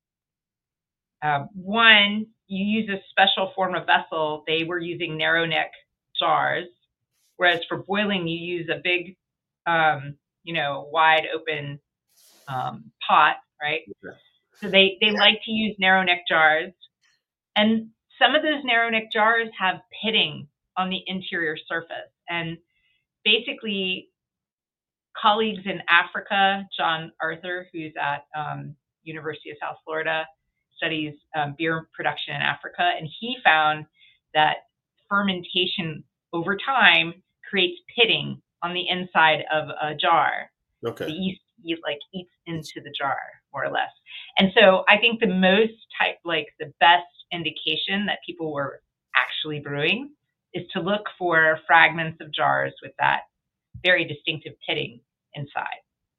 uh, one, you use a special form of vessel. They were using narrow neck jars, whereas for boiling, you use a big, um, you know, wide open um, pot, right? Okay. So they, they like to use narrow neck jars. And some of those narrow neck jars have pitting on the interior surface. And basically, colleagues in Africa, John Arthur, who's at um, University of South Florida, studies um, beer production in Africa, and he found that fermentation over time creates pitting on the inside of a jar. Okay. The yeast like eats into the jar, more or less. And so I think the most type, like the best indication that people were actually brewing is to look for fragments of jars with that very distinctive pitting inside.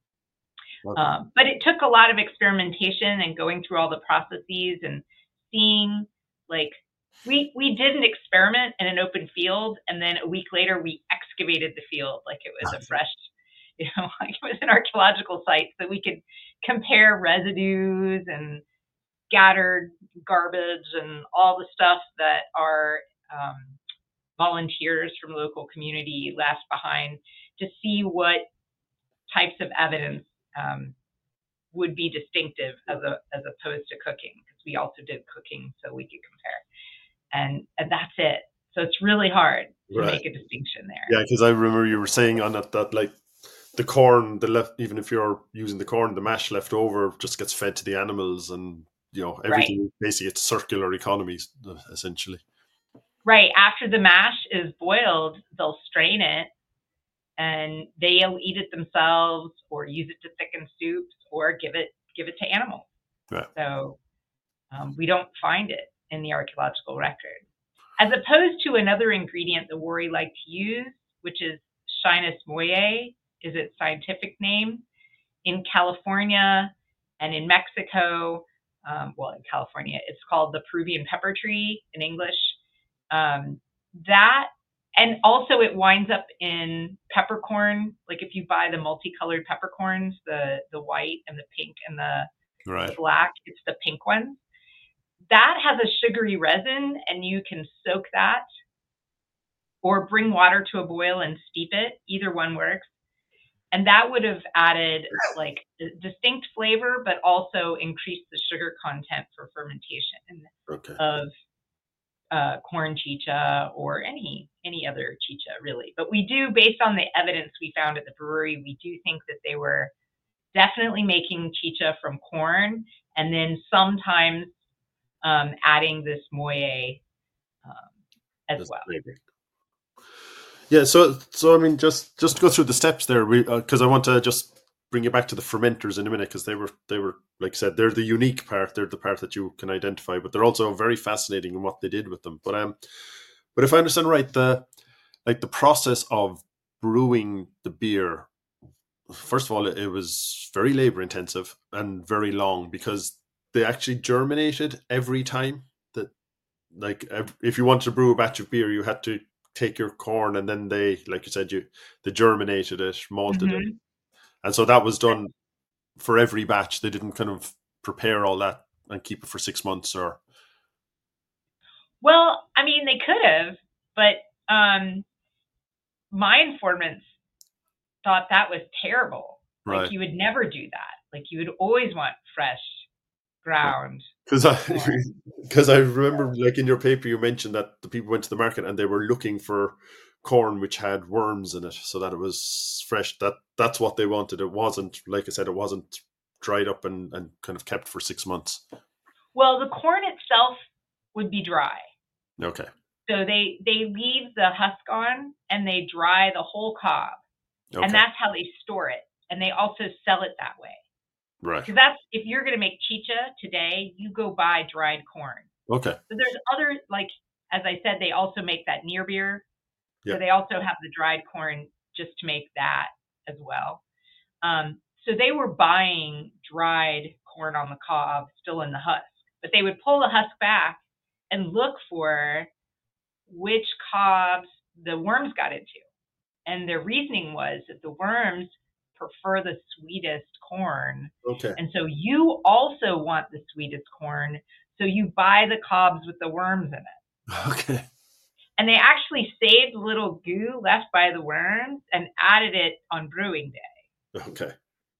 Okay. Um, but it took a lot of experimentation and going through all the processes and seeing, like, we we did an experiment in an open field, and then a week later we excavated the field like it was a fresh, you know, like it was an archaeological site, so we could compare residues and scattered garbage and all the stuff that our um, volunteers from the local community left behind, to see what types of evidence um, would be distinctive as a as opposed to cooking, because we also did cooking so we could compare, and and that's it. So it's really hard to Right. make a distinction there. Yeah, because I remember you were saying on that that like the corn, the left, even if you're using the corn, the mash left over just gets fed to the animals, and you know everything. Right. Basically, it's circular economy essentially. Right. After the mash is boiled, they'll strain it, and they'll eat it themselves, or use it to thicken soups, or give it give it to animals. Right. So um, we don't find it in the archaeological record, as opposed to another ingredient the Wari like to use, which is Schinus moyet, is its scientific name. In California and in Mexico, um, well, in California, it's called the Peruvian pepper tree in English. Um, that And also it winds up in peppercorn. Like if you buy the multicolored peppercorns, the the white and the pink and the, right. the black, it's the pink one. That has a sugary resin, and you can soak that or bring water to a boil and steep it. Either one works. And that would have added like a distinct flavor, but also increased the sugar content for fermentation Okay. of uh, corn chicha or any any other chicha, really. But we do, based on the evidence we found at the brewery, we do think that they were definitely making chicha from corn, and then sometimes um, adding this moye um, as That's well. flavor. Yeah, so so I mean, just just to go through the steps there, because uh, I want to just bring you back to the fermenters in a minute, because they were they were like I said, they're the unique part. They're the part that you can identify, but they're also very fascinating in what they did with them. But um, but if I understand right, the like the process of brewing the beer, first of all, it, it was very labor intensive and very long, because they actually germinated every time. That like if you wanted to brew a batch of beer, you had to take your corn, and then they, like you said, you they germinated it, malted Mhm. it, and so that was done for every batch. They didn't kind of prepare all that and keep it for six months, or Well, I mean, they could have, but um, my informants thought that was terrible. right. Like, you would never do that. Like, you would always want fresh ground Because I corn. because I remember, like in your paper, you mentioned that the people went to the market and they were looking for corn which had worms in it, so that it was fresh. That that's what they wanted. It wasn't, like I said, it wasn't dried up and, and kind of kept for six months. Well, the corn itself would be dry. Okay. So they they leave the husk on and they dry the whole cob, Okay. and that's how they store it. And they also sell it that way. Right. Because that's, if you're going to make chicha today, you go buy dried corn. Okay. So there's other, like, as I said, they also make that near beer. Yeah. So they also have the dried corn just to make that as well. Um, so they were buying dried corn on the cob, still in the husk. But they would pull the husk back and look for which cobs the worms got into. And their reasoning was that the worms prefer the sweetest corn. Okay. And so you also want the sweetest corn, so you buy the cobs with the worms in it. Okay. And they actually saved little goo left by the worms and added it on brewing day. Okay.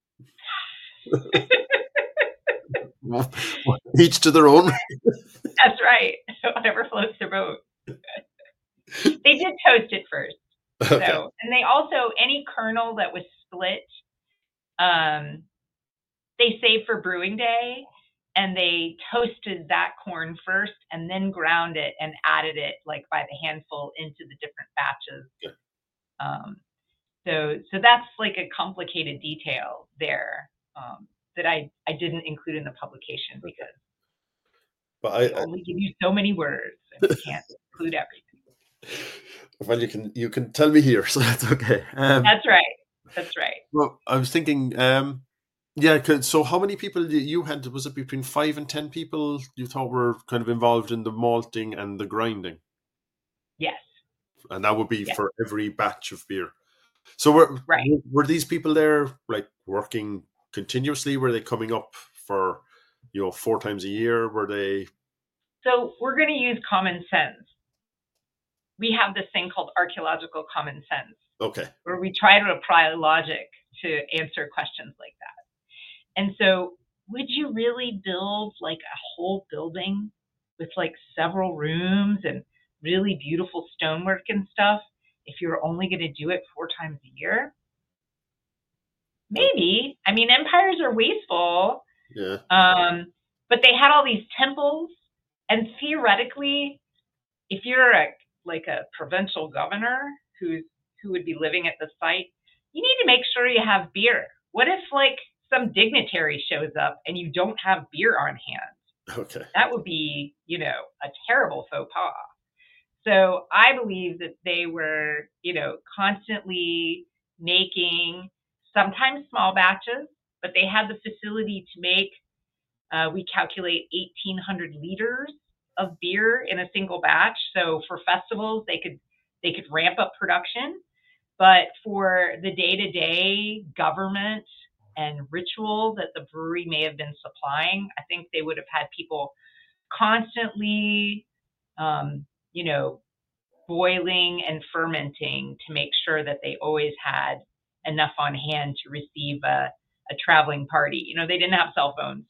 Each to their own. That's right. Whatever floats their boat. They did toast it first. Okay. So, and they also, any kernel that was split, um, they saved for brewing day, and they toasted that corn first and then ground it and added it like by the handful into the different batches. Yeah. Um, so, so that's like a complicated detail there um, that I, I didn't include in the publication, because but I, they only give you so many words and you can't include everything. Well, you can you can tell me here, so that's okay. Um, that's right. That's right. Well, I was thinking, um, yeah. So, how many people you had? Was it between five and ten people you thought were kind of involved in the malting and the grinding? Yes. And that would be yes. for every batch of beer. So, were right. were these people there, like working continuously? Were they coming up for, you know, four times a year? Were they? So we're going to use common sense. We have this thing called archaeological common sense. Okay. Where we try to apply logic to answer questions like that. And so, would you really build like a whole building with like several rooms and really beautiful stonework and stuff if you're only going to do it four times a year? Maybe. I mean, empires are wasteful. Yeah. Um, but they had all these temples, and theoretically, if you're a like a provincial governor who's who would be living at the site, you need to make sure you have beer. What if like some dignitary shows up and you don't have beer on hand? Okay. That would be, you know, a terrible faux pas. So I believe that they were, you know, constantly making sometimes small batches, but they had the facility to make, uh, we calculate eighteen hundred liters of beer in a single batch. So for festivals, they could they could ramp up production. But for the day-to-day government and ritual that the brewery may have been supplying, I think they would have had people constantly, um, you know, boiling and fermenting to make sure that they always had enough on hand to receive a, a traveling party. You know, they didn't have cell phones.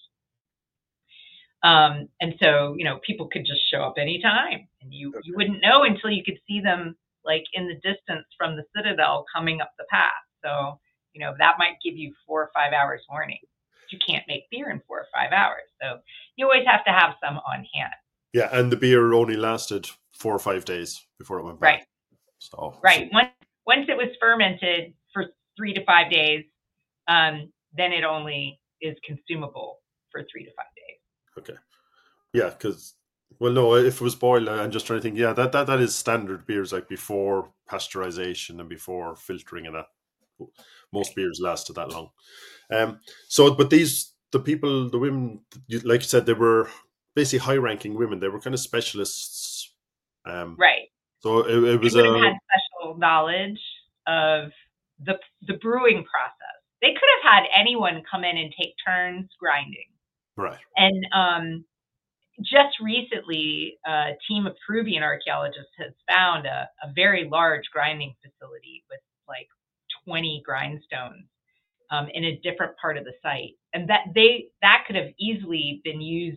Um, and so, you know, people could just show up anytime, and you, you wouldn't know until you could see them like in the distance from the citadel coming up the path. So, you know, that might give you four or five hours warning. But you can't make beer in four or five hours. So you always have to have some on hand. Yeah, and the beer only lasted four or five days before it went bad. Right. So right. Once once it was fermented for three to five days, um, then it only is consumable for three to five days. Okay. Yeah, because, well, no, if it was boiled, I'm just trying to think, yeah, that, that, that is standard beers, like before pasteurization and before filtering and that. Most beers lasted that long. Um, so, but these, the people, the women, like you said, they were basically high-ranking women. They were kind of specialists. Um, right. So it, it was they would a... have had special knowledge of the the brewing process. They could have had anyone come in and take turns grinding. Right. And um, just recently, a team of Peruvian archaeologists has found a, a very large grinding facility with like twenty grindstones um, in a different part of the site, and that they that could have easily been used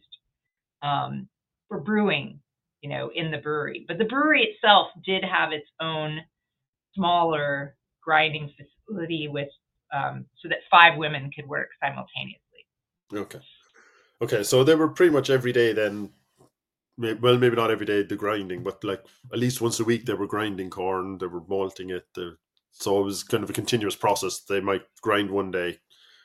um, for brewing, you know, in the brewery. But the brewery itself did have its own smaller grinding facility with um, so that five women could work simultaneously. Okay. Okay, so they were pretty much every day then. Well, maybe not every day the grinding, but like at least once a week they were grinding corn, they were malting it. They, so it was kind of a continuous process. They might grind one day,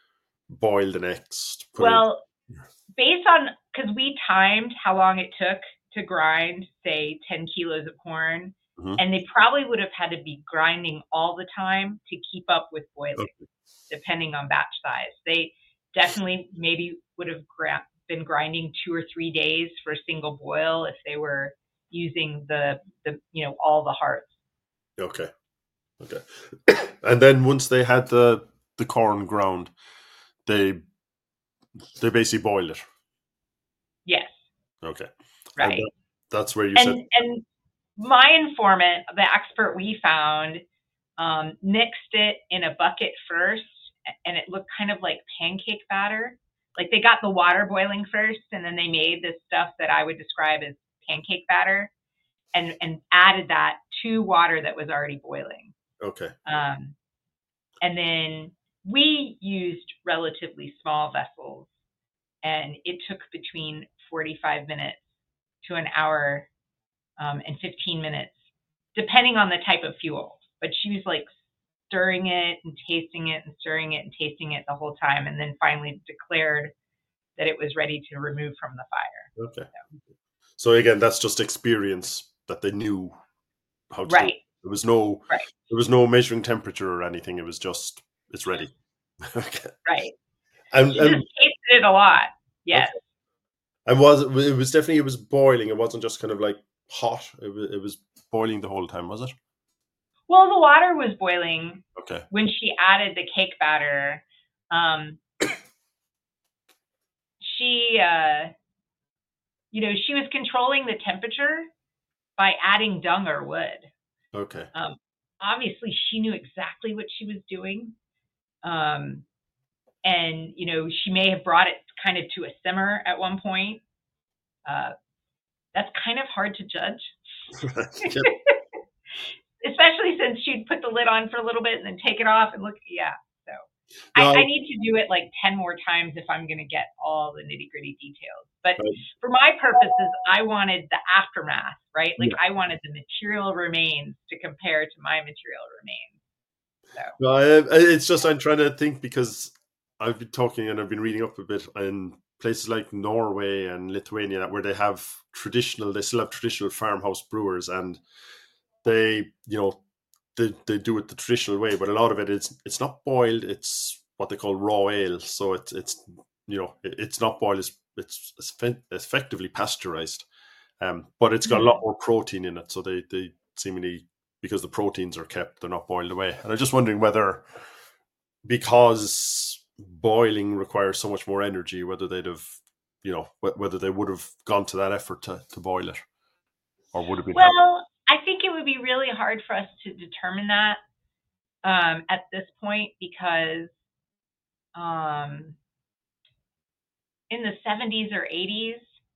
boil the next. Well, in... based on, because we timed how long it took to grind, say, ten kilos of corn, mm-hmm. and they probably would have had to be grinding all the time to keep up with boiling, okay. depending on batch size. They definitely maybe would have gra- been grinding two or three days for a single boil if they were using the, the you know, all the hearts. Okay. Okay. And then once they had the, the corn ground, they they basically boiled it. Yes. Okay. Right. That, that's where you and, said... And my informant, the expert we found, um, mixed it in a bucket first, and it looked kind of like pancake batter. Like they got the water boiling first, and then they made this stuff that I would describe as pancake batter, and, and added that to water that was already boiling. Okay. Um, and then we used relatively small vessels, and it took between forty-five minutes to an hour um, and fifteen minutes, depending on the type of fuel. But she was like stirring it and tasting it and stirring it and tasting it the whole time, and then finally declared that it was ready to remove from the fire. Okay. So, so again, that's just experience that they knew how to right. do it. There was no right. there was no measuring temperature or anything. It was just it's ready. Okay. Right. And, she and just tasted it a lot. Yes. Okay. And was it, it was definitely it was boiling. It wasn't just kind of like hot. It was it was boiling the whole time, was it? Well, the water was boiling. Okay. When she added the cake batter, um, she, uh, you know, she was controlling the temperature by adding dung or wood. Okay. Um, obviously, she knew exactly what she was doing. Um, and, you know, she may have brought it kind of to a simmer at one point. Uh, that's kind of hard to judge. Especially since she'd put the lid on for a little bit and then take it off and look, yeah. So no, I, I need to do it like ten more times if I'm going to get all the nitty gritty details. But right. for my purposes, I wanted the aftermath, right? Like yeah. I wanted the material remains to compare to my material remains. So no, I, it's just I'm trying to think because I've been talking and I've been reading up a bit in places like Norway and Lithuania where they have traditional, they still have traditional farmhouse brewers, and they, you know, they, they do it the traditional way, but a lot of it is, it's not boiled, it's what they call raw ale. So it's, it's you know, it, it's not boiled, it's, it's effectively pasteurized, um, but it's got mm-hmm. a lot more protein in it. So they, they seemingly, because the proteins are kept, they're not boiled away. And I'm just wondering whether, because boiling requires so much more energy, whether they'd have, you know, whether they would have gone to that effort to, to boil it, or would have been well. Happy? I think it would be really hard for us to determine that um, at this point because um, in the seventies or eighties,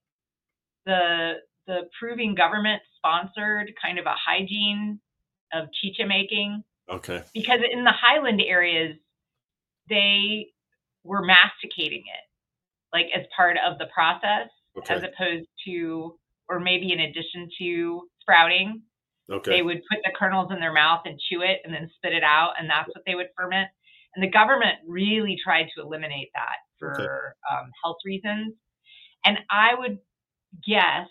the the Peruvian government sponsored kind of a hygiene of chicha making. Okay. Because in the highland areas, they were masticating it, like as part of the process, okay. as opposed to, or maybe in addition to sprouting. Okay. They would put the kernels in their mouth and chew it and then spit it out, and that's what they would ferment. And the government really tried to eliminate that for Okay. um, health reasons. And I would guess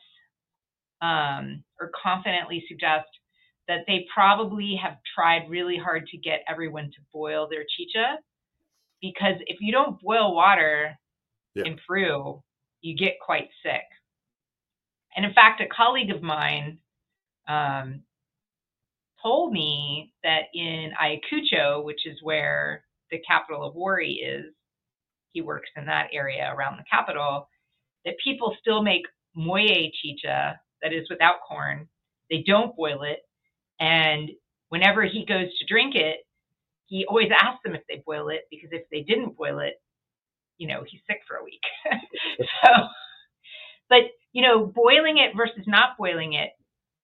um, or confidently suggest that they probably have tried really hard to get everyone to boil their chicha, because if you don't boil water Yeah. in Peru, you get quite sick. And in fact, a colleague of mine um, told me that in Ayacucho, which is where the capital of Wari is, he works in that area around the capital, that people still make molle chicha, that is without corn. They don't boil it. And whenever he goes to drink it, he always asks them if they boil it, because if they didn't boil it, you know, he's sick for a week. So, but, you know, boiling it versus not boiling it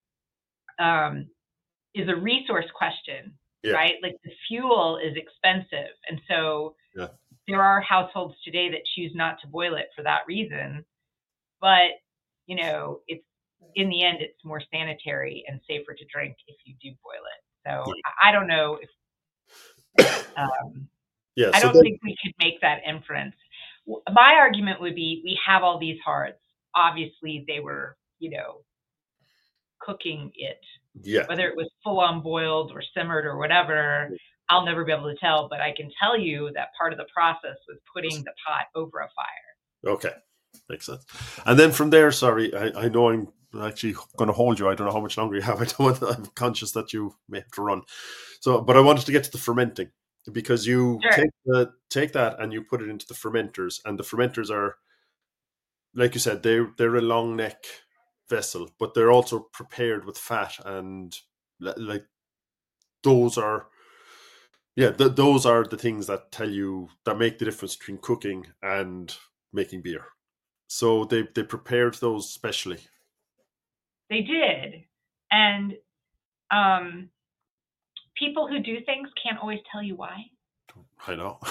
um, is a resource question, Yeah. right? Like the fuel is expensive. And so Yeah. there are households today that choose not to boil it for that reason. But, you know, it's, in the end, it's more sanitary and safer to drink if you do boil it. So Yeah. I, I don't know if, um, Yeah. I So don't then, think we could make that inference. W- My argument would be we have all these hearths. Obviously, they were, you know, cooking it. yeah. Whether it was full on boiled or simmered or whatever, I'll never be able to tell. But I can tell you that part of the process was putting the pot over a fire. Okay. Makes sense. And then from there, sorry, I, I know I'm actually going to hold you. I don't know how much longer you have. I don't want, I'm conscious that you may have to run. So, but I wanted to get to the fermenting, because you Sure. take the take that and you put it into the fermenters, and the fermenters are, like you said, they're they're a long neck vessel, but they're also prepared with fat, and like those are, yeah, th- those are the things that tell you, that make the difference between cooking and making beer. So they they prepared those specially. They did. And um, people who do things can't always tell you why. I know.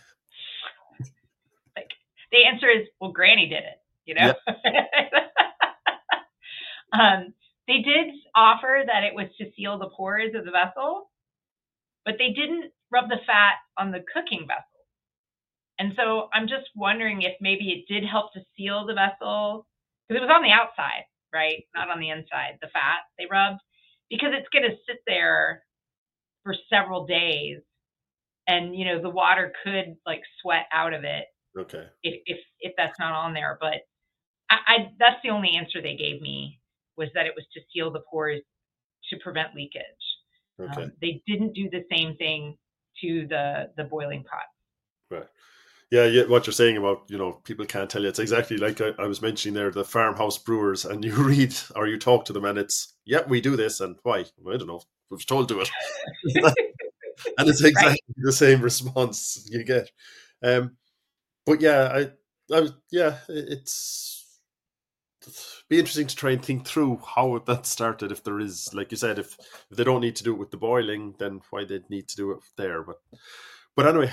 Like the answer is, well, Granny did it, you know? Yeah. um, they did offer that it was to seal the pores of the vessel, but they didn't rub the fat on the cooking vessel. And so I'm just wondering if maybe it did help to seal the vessel, because it was on the outside, right? Not on the inside, the fat they rubbed, because it's going to sit there for several days. And, you know, the water could like sweat out of it. Okay. If, if, if that's not on there. But I, I, that's the only answer they gave me, was that it was to seal the pores to prevent leakage. Okay. Um, they didn't do the same thing to the, the boiling pot. Right. Yeah, yeah, what you're saying about, you know, people can't tell you. It's exactly like I, I was mentioning there, the farmhouse brewers, and you read or you talk to them and it's, yeah, we do this, and why? Well, I don't know. We was told to it. And it's exactly right. The same response you get. Um, but yeah, I, I was, yeah, it's, it'd be interesting to try and think through how that started. If there is, like you said, if, if they don't need to do it with the boiling, then why they'd need to do it there. But, but anyway,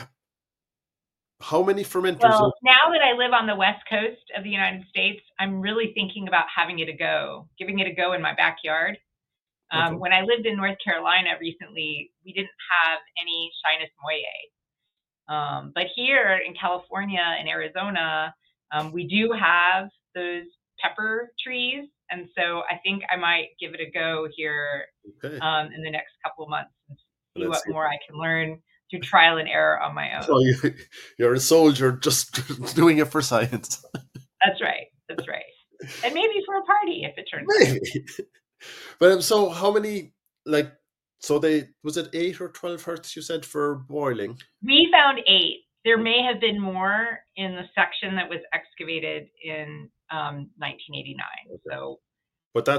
how many fermenters? Well, now that I live on the west coast of the United States, I'm really thinking about having it a go, giving it a go in my backyard. Um, okay. When I lived in North Carolina recently, we didn't have any Shinus molle. Um, but here in California and Arizona, um, we do have those pepper trees. And so I think I might give it a go here okay. um, in the next couple of months and see Let's what see. more I can learn through trial and error on my own. So you, you're a soldier just doing it for science. That's right. That's right. And maybe for a party if it turns maybe. out. But um, so how many, like, so they, was it eight or twelve hertz you said for boiling? We found eight. There may have been more in the section that was excavated in um, nineteen eighty-nine. Okay. So, but that,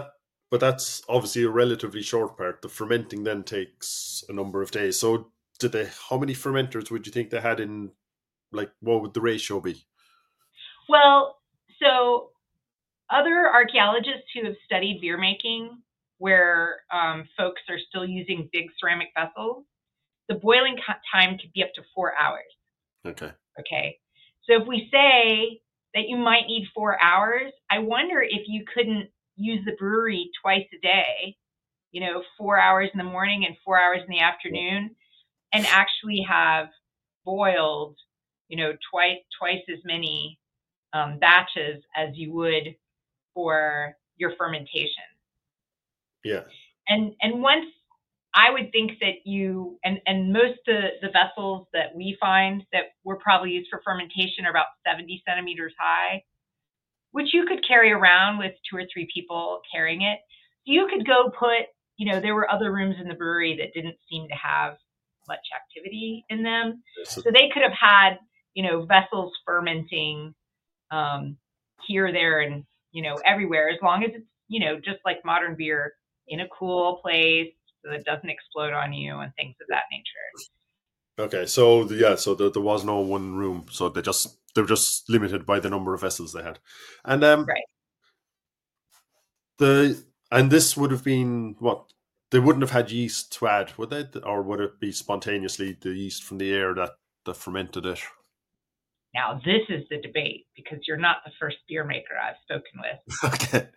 but that's obviously a relatively short part. The fermenting then takes a number of days. So did they? How many fermenters would you think they had in? Like, what would the ratio be? Well, so other archaeologists who have studied beer making, where um, folks are still using big ceramic vessels, the boiling time could be up to four hours. Okay. Okay. So if we say that you might need four hours, I wonder if you couldn't use the brewery twice a day, you know, four hours in the morning and four hours in the afternoon, and actually have boiled, you know, twice twice as many um, batches as you would for your fermentation. Yeah. And and once I would think that you and and most of the, the vessels that we find that were probably used for fermentation are about seventy centimeters high, which you could carry around with two or three people carrying it. So you could go put, you know, there were other rooms in the brewery that didn't seem to have much activity in them. So, so they could have had, you know, vessels fermenting um, here, there, and, you know, everywhere, as long as it's, you know, just like modern beer, in a cool place so that it doesn't explode on you and things of that nature. Okay, so the, yeah, so the, there was no one room, so they just they were just limited by the number of vessels they had, and um, right. The and this would have been what they wouldn't have had yeast to add, would they, or would it be spontaneously the yeast from the air that that fermented it? Now this is the debate, because you're not the first beer maker I've spoken with. Okay.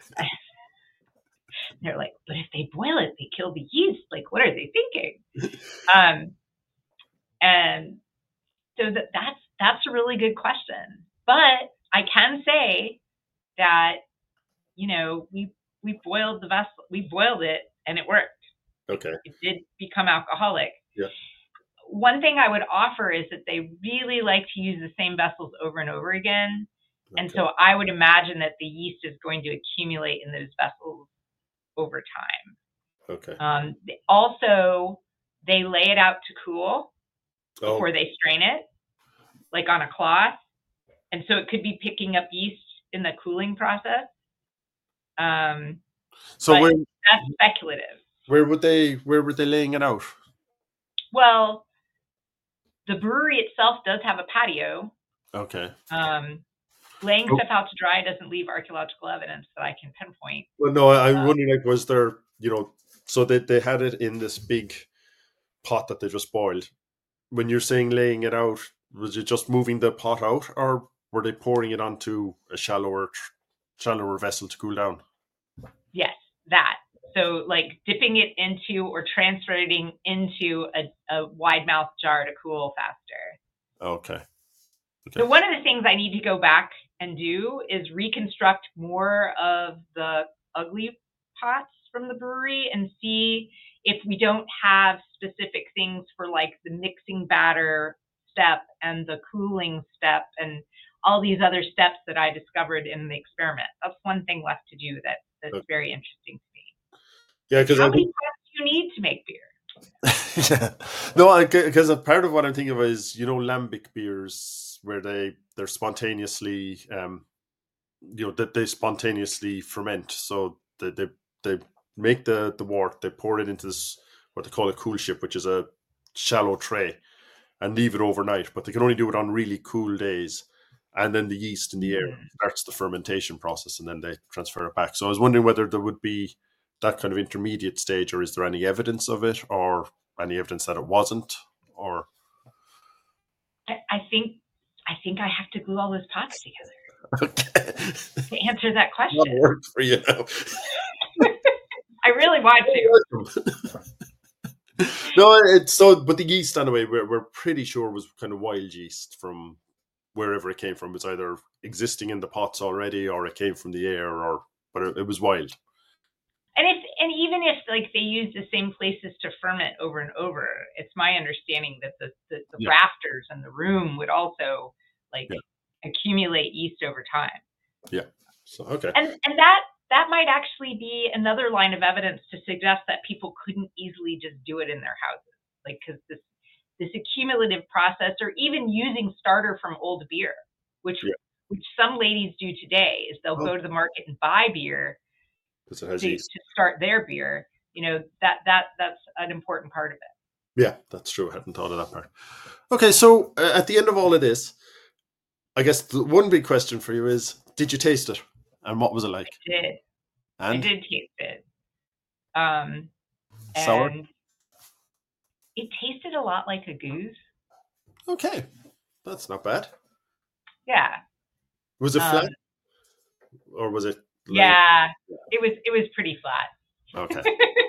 They're like, but if they boil it, they kill the yeast. Like, what are they thinking? um, and so that, that's that's a really good question. But I can say that, you know, we we boiled the vessel, we boiled it, and it worked. Okay. It did become alcoholic. Yeah. One thing I would offer is that they really like to use the same vessels over and over again. Okay. And so I would imagine that the yeast is going to accumulate in those vessels over time. Okay. Um, they, also, they lay it out to cool oh. before they strain it, like on a cloth. And so it could be picking up yeast in the cooling process. Um, so where, that's speculative. Where would they? Where were they laying it out? Well, the brewery itself does have a patio. Okay. Um, laying oh. stuff out to dry doesn't leave archaeological evidence that I can pinpoint. Well, no, I'm um, wondering, like, was there, you know, so they they had it in this big pot that they just boiled. When you're saying laying it out, was it just moving the pot out, or were they pouring it onto a shallower, shallower vessel to cool down? Yes, that. So, like dipping it into or transferring into a, a wide mouth jar to cool faster. Okay. okay. So one of the things I need to go back and do is reconstruct more of the ugly pots from the brewery and see if we don't have specific things for like the mixing batter step and the cooling step and all these other steps that I discovered in the experiment. That's one thing left to do that, that's okay. very interesting to me. Yeah, because how I many pots do you need to make beer? yeah, no, because part of what I'm thinking of is, you know, lambic beers where they they're spontaneously, um, you know, that they spontaneously ferment. So they they, they make the the wort, they pour it into this what they call a coolship, which is a shallow tray, and leave it overnight. But they can only do it on really cool days, and then the yeast in the air mm. starts the fermentation process, and then they transfer it back. So I was wondering whether there would be that kind of intermediate stage, or is there any evidence of it, or any evidence that it wasn't, or? I, I think I think I have to glue all those pots together. Okay. To answer that question. That works for you now. I really want to. No, it's so, but the yeast anyway, we're we're pretty sure was kind of wild yeast from wherever it came from. It's either existing in the pots already, or it came from the air, or but it, it was wild. And if and even if like they use the same places to ferment over and over, it's my understanding that the the, the yeah. rafters and the room would also like yeah. accumulate yeast over time. Yeah. So okay. And and that that might actually be another line of evidence to suggest that people couldn't easily just do it in their houses, like because this this accumulative process, or even using starter from old beer, which yeah. which some ladies do today, is they'll oh. go to the market and buy beer. Because it has to, yeast. to start their beer. You know, that that that's an important part of it. Yeah, that's true. I hadn't thought of that part. Okay, so uh, at the end of all of this, I guess the one big question for you is, did you taste it? And what was it like? I did. And? I did taste it. Um, Sour? And it tasted a lot like a goose. Okay, that's not bad. Yeah. Was it flat? Um, or was it? Like... Yeah, it was. It was pretty flat. Okay.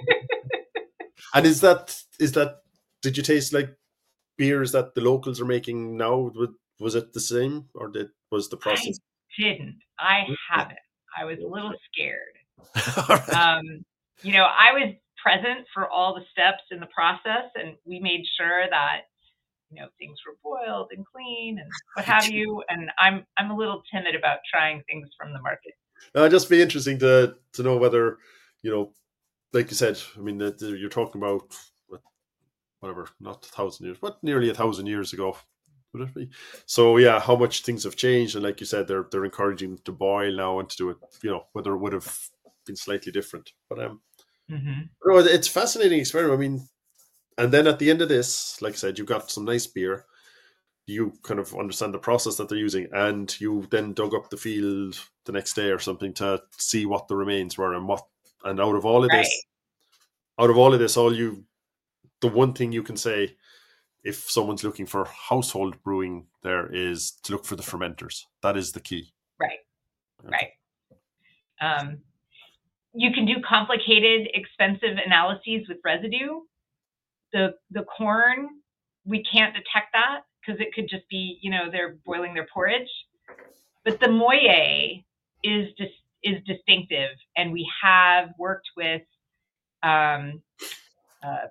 And is that is that? Did you taste like beers that the locals are making now? Was it the same, or did was the process? I didn't. I haven't. I was a little scared. Right. Um, you know, I was present for all the steps in the process, and we made sure that, you know, things were boiled and clean and what have you. And I'm I'm a little timid about trying things from the market. It'd just be interesting to to know whether, you know, like you said, I mean, the, the, you're talking about whatever, not a thousand years, but nearly a thousand years ago, would it be? So yeah, how much things have changed, and like you said, they're they're encouraging to boil now and to do it, you know, whether it would have been slightly different. But um, mm-hmm. no, it's a fascinating experiment. I mean, and then at the end of this, like I said, you got some nice beer. You kind of understand the process that they're using, and you then dug up the field the next day or something to see what the remains were and what. And out of all of Right. this, out of all of this, all you, the one thing you can say, if someone's looking for household brewing, there is to look for the fermenters. That is the key. Right. Okay. Right. Um, you can do complicated, expensive analyses with residue. The the corn, we can't detect that because it could just be, you know, they're boiling their porridge. But the moye is dis- is distinctive, and we have worked with um, uh,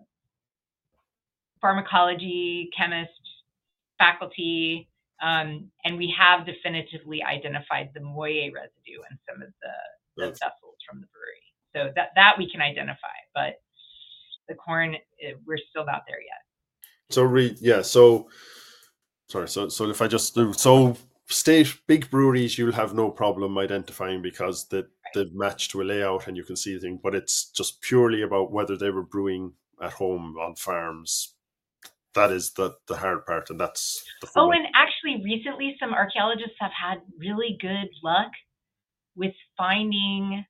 pharmacology, chemists, faculty, um, and we have definitively identified the moye residue in some of the, the Yes. vessels from the brewery. So that that we can identify, but the corn, we're still not there yet. So re yeah, so sorry, so so if I just do so state big breweries, you'll have no problem identifying because they they've matched to a layout and you can see the thing, but it's just purely about whether they were brewing at home on farms. That is the the hard part, and that's the fun. Oh, and actually recently some archaeologists have had really good luck with finding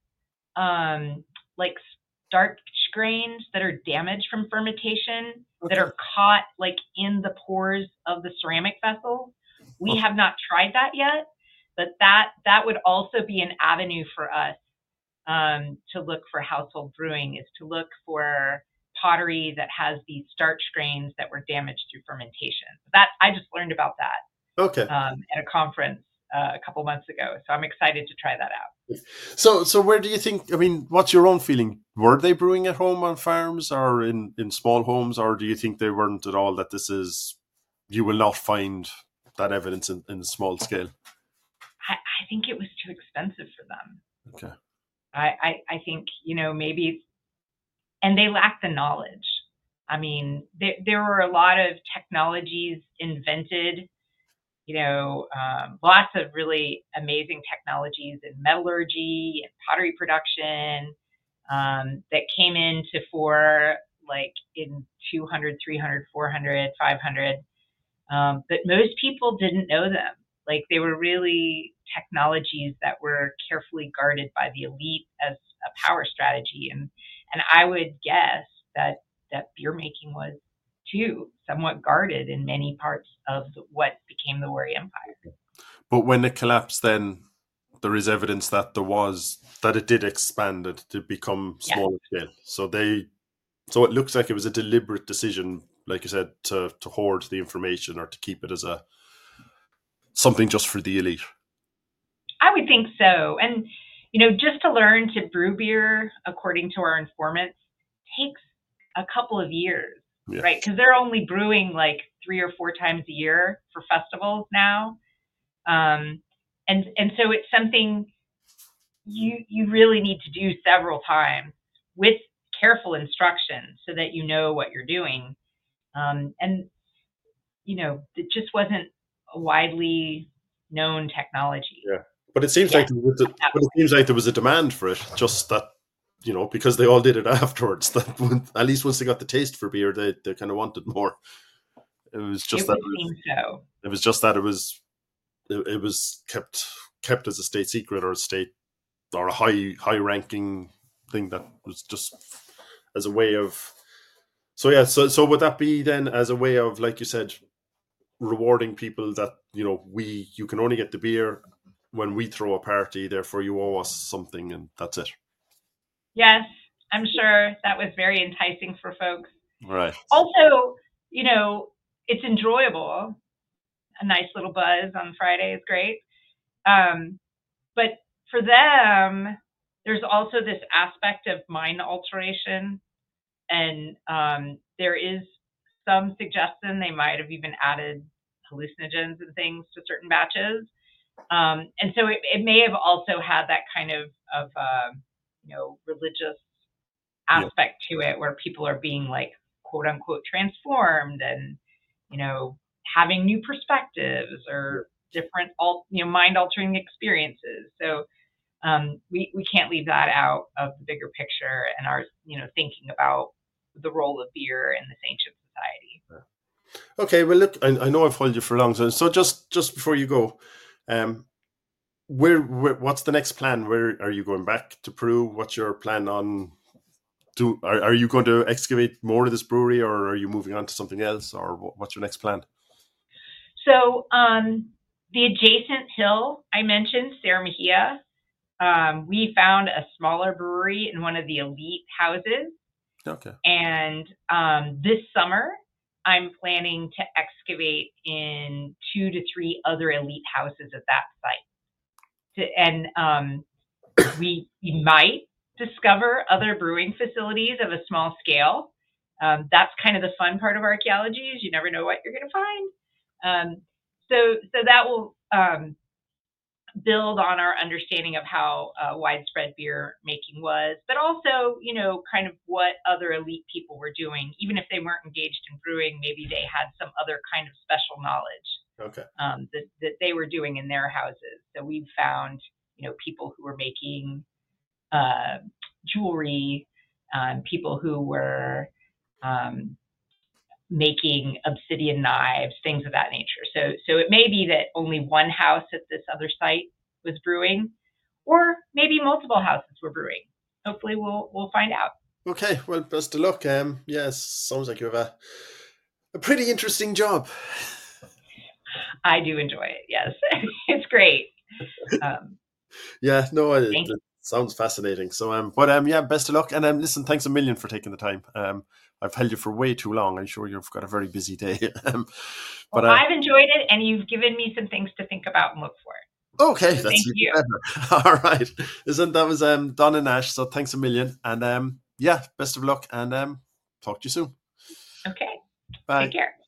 um like starch grains that are damaged from fermentation Okay. that are caught like in the pores of the ceramic vessels. We Oh. have not tried that yet, but that that would also be an avenue for us um, to look for household brewing, is to look for pottery that has these starch grains that were damaged through fermentation. That I just learned about that Okay. um, at a conference uh, a couple months ago, so I'm excited to try that out. So, so where do you think? I mean, what's your own feeling? Were they brewing at home on farms or in, in small homes, or do you think they weren't at all? That this is, you will not find that evidence in, in small scale. I, I think it was too expensive for them. Okay. I, I, I think, you know, maybe, and they lack the knowledge. I mean, there there were a lot of technologies invented. You know, um, lots of really amazing technologies in metallurgy and pottery production um, that came into fore like in two hundred, three hundred, four hundred, five hundred. Um, but most people didn't know them. Like they were really technologies that were carefully guarded by the elite as a power strategy. And, and I would guess that, that beer making was too somewhat guarded in many parts of the, what became the Warri Empire. But when it collapsed, then there is evidence that there was that it did expand it to become smaller Yes. scale. So they, so it looks like it was a deliberate decision, like you said, to to hoard the information or to keep it as a something just for the elite. I would think so. And you know, just to learn to brew beer, according to our informants, takes a couple of years. Yeah. Right, because they're only brewing like three or four times a year for festivals now, um, and and so it's something you you really need to do several times with careful instruction so that you know what you're doing, um, and you know it just wasn't a widely known technology. Yeah, but it seems Yeah. like there was a, but it seems like there was a demand for it. Just that you know, because they all did it afterwards. That when, at least once they got the taste for beer, they they kind of wanted more. It was just it that would it was, seem so. it was just that it was it, it was kept kept as a state secret or a state or a high high ranking thing that was just as a way of. So yeah, so so would that be then as a way of, like you said, rewarding people that, you know, we you can only get the beer when we throw a party, therefore you owe us something, and that's it. Yes, I'm sure that was very enticing for folks. Right. Also, you know, it's enjoyable. A nice little buzz on Friday is great. Um, but for them, there's also this aspect of mind alteration. And um, there is some suggestion they might have even added hallucinogens and things to certain batches. Um, and so it, it may have also had that kind of, of uh, you know, religious aspect yeah. to it, where people are being like, quote unquote, transformed and, you know, having new perspectives or different, alt, you know, mind altering experiences. So um, we, we can't leave that out of the bigger picture and our, you know, thinking about the role of beer in this ancient society. Okay, well, look, I, I know I've held you for a long time, so just just before you go, um, where, where what's the next plan? Where are you going back to Peru? What's your plan on? Do are, are you going to excavate more of this brewery, or are you moving on to something else, or what's your next plan? So um, the adjacent hill I mentioned, Cerro Mejia, um, we found a smaller brewery in one of the elite houses. Okay. And um, this summer, I'm planning to excavate in two to three other elite houses at that site. To, and um, we, we might discover other brewing facilities of a small scale. Um, that's kind of the fun part of archaeology, is you never know what you're going to find. Um, so, so that will um, build on our understanding of how uh, widespread beer making was, but also, you know, kind of what other elite people were doing. Even if they weren't engaged in brewing, maybe they had some other kind of special knowledge okay. um, that, that they were doing in their houses. So we've found, you know, people who were making uh, jewelry, um, people who were um, making obsidian knives, things of that nature. So, so it may be that only one house at this other site was brewing, or maybe multiple houses were brewing. Hopefully, we'll we'll find out. Okay, well, best of luck. Um, yes, sounds like you have a a pretty interesting job. I do enjoy it. Yes, it's great. Um, yeah, no, it, it sounds fascinating. So, um, but um, yeah, best of luck. And um, listen, thanks a million for taking the time. Um. I've held you for way too long. I'm sure you've got a very busy day. um, but well, uh, I've enjoyed it, and you've given me some things to think about and look for. Okay, so that's thank you. Better. All right. Listen, that was um, Donna Nash. So thanks a million. And um, yeah, best of luck, and um, talk to you soon. Okay. Bye. Take care.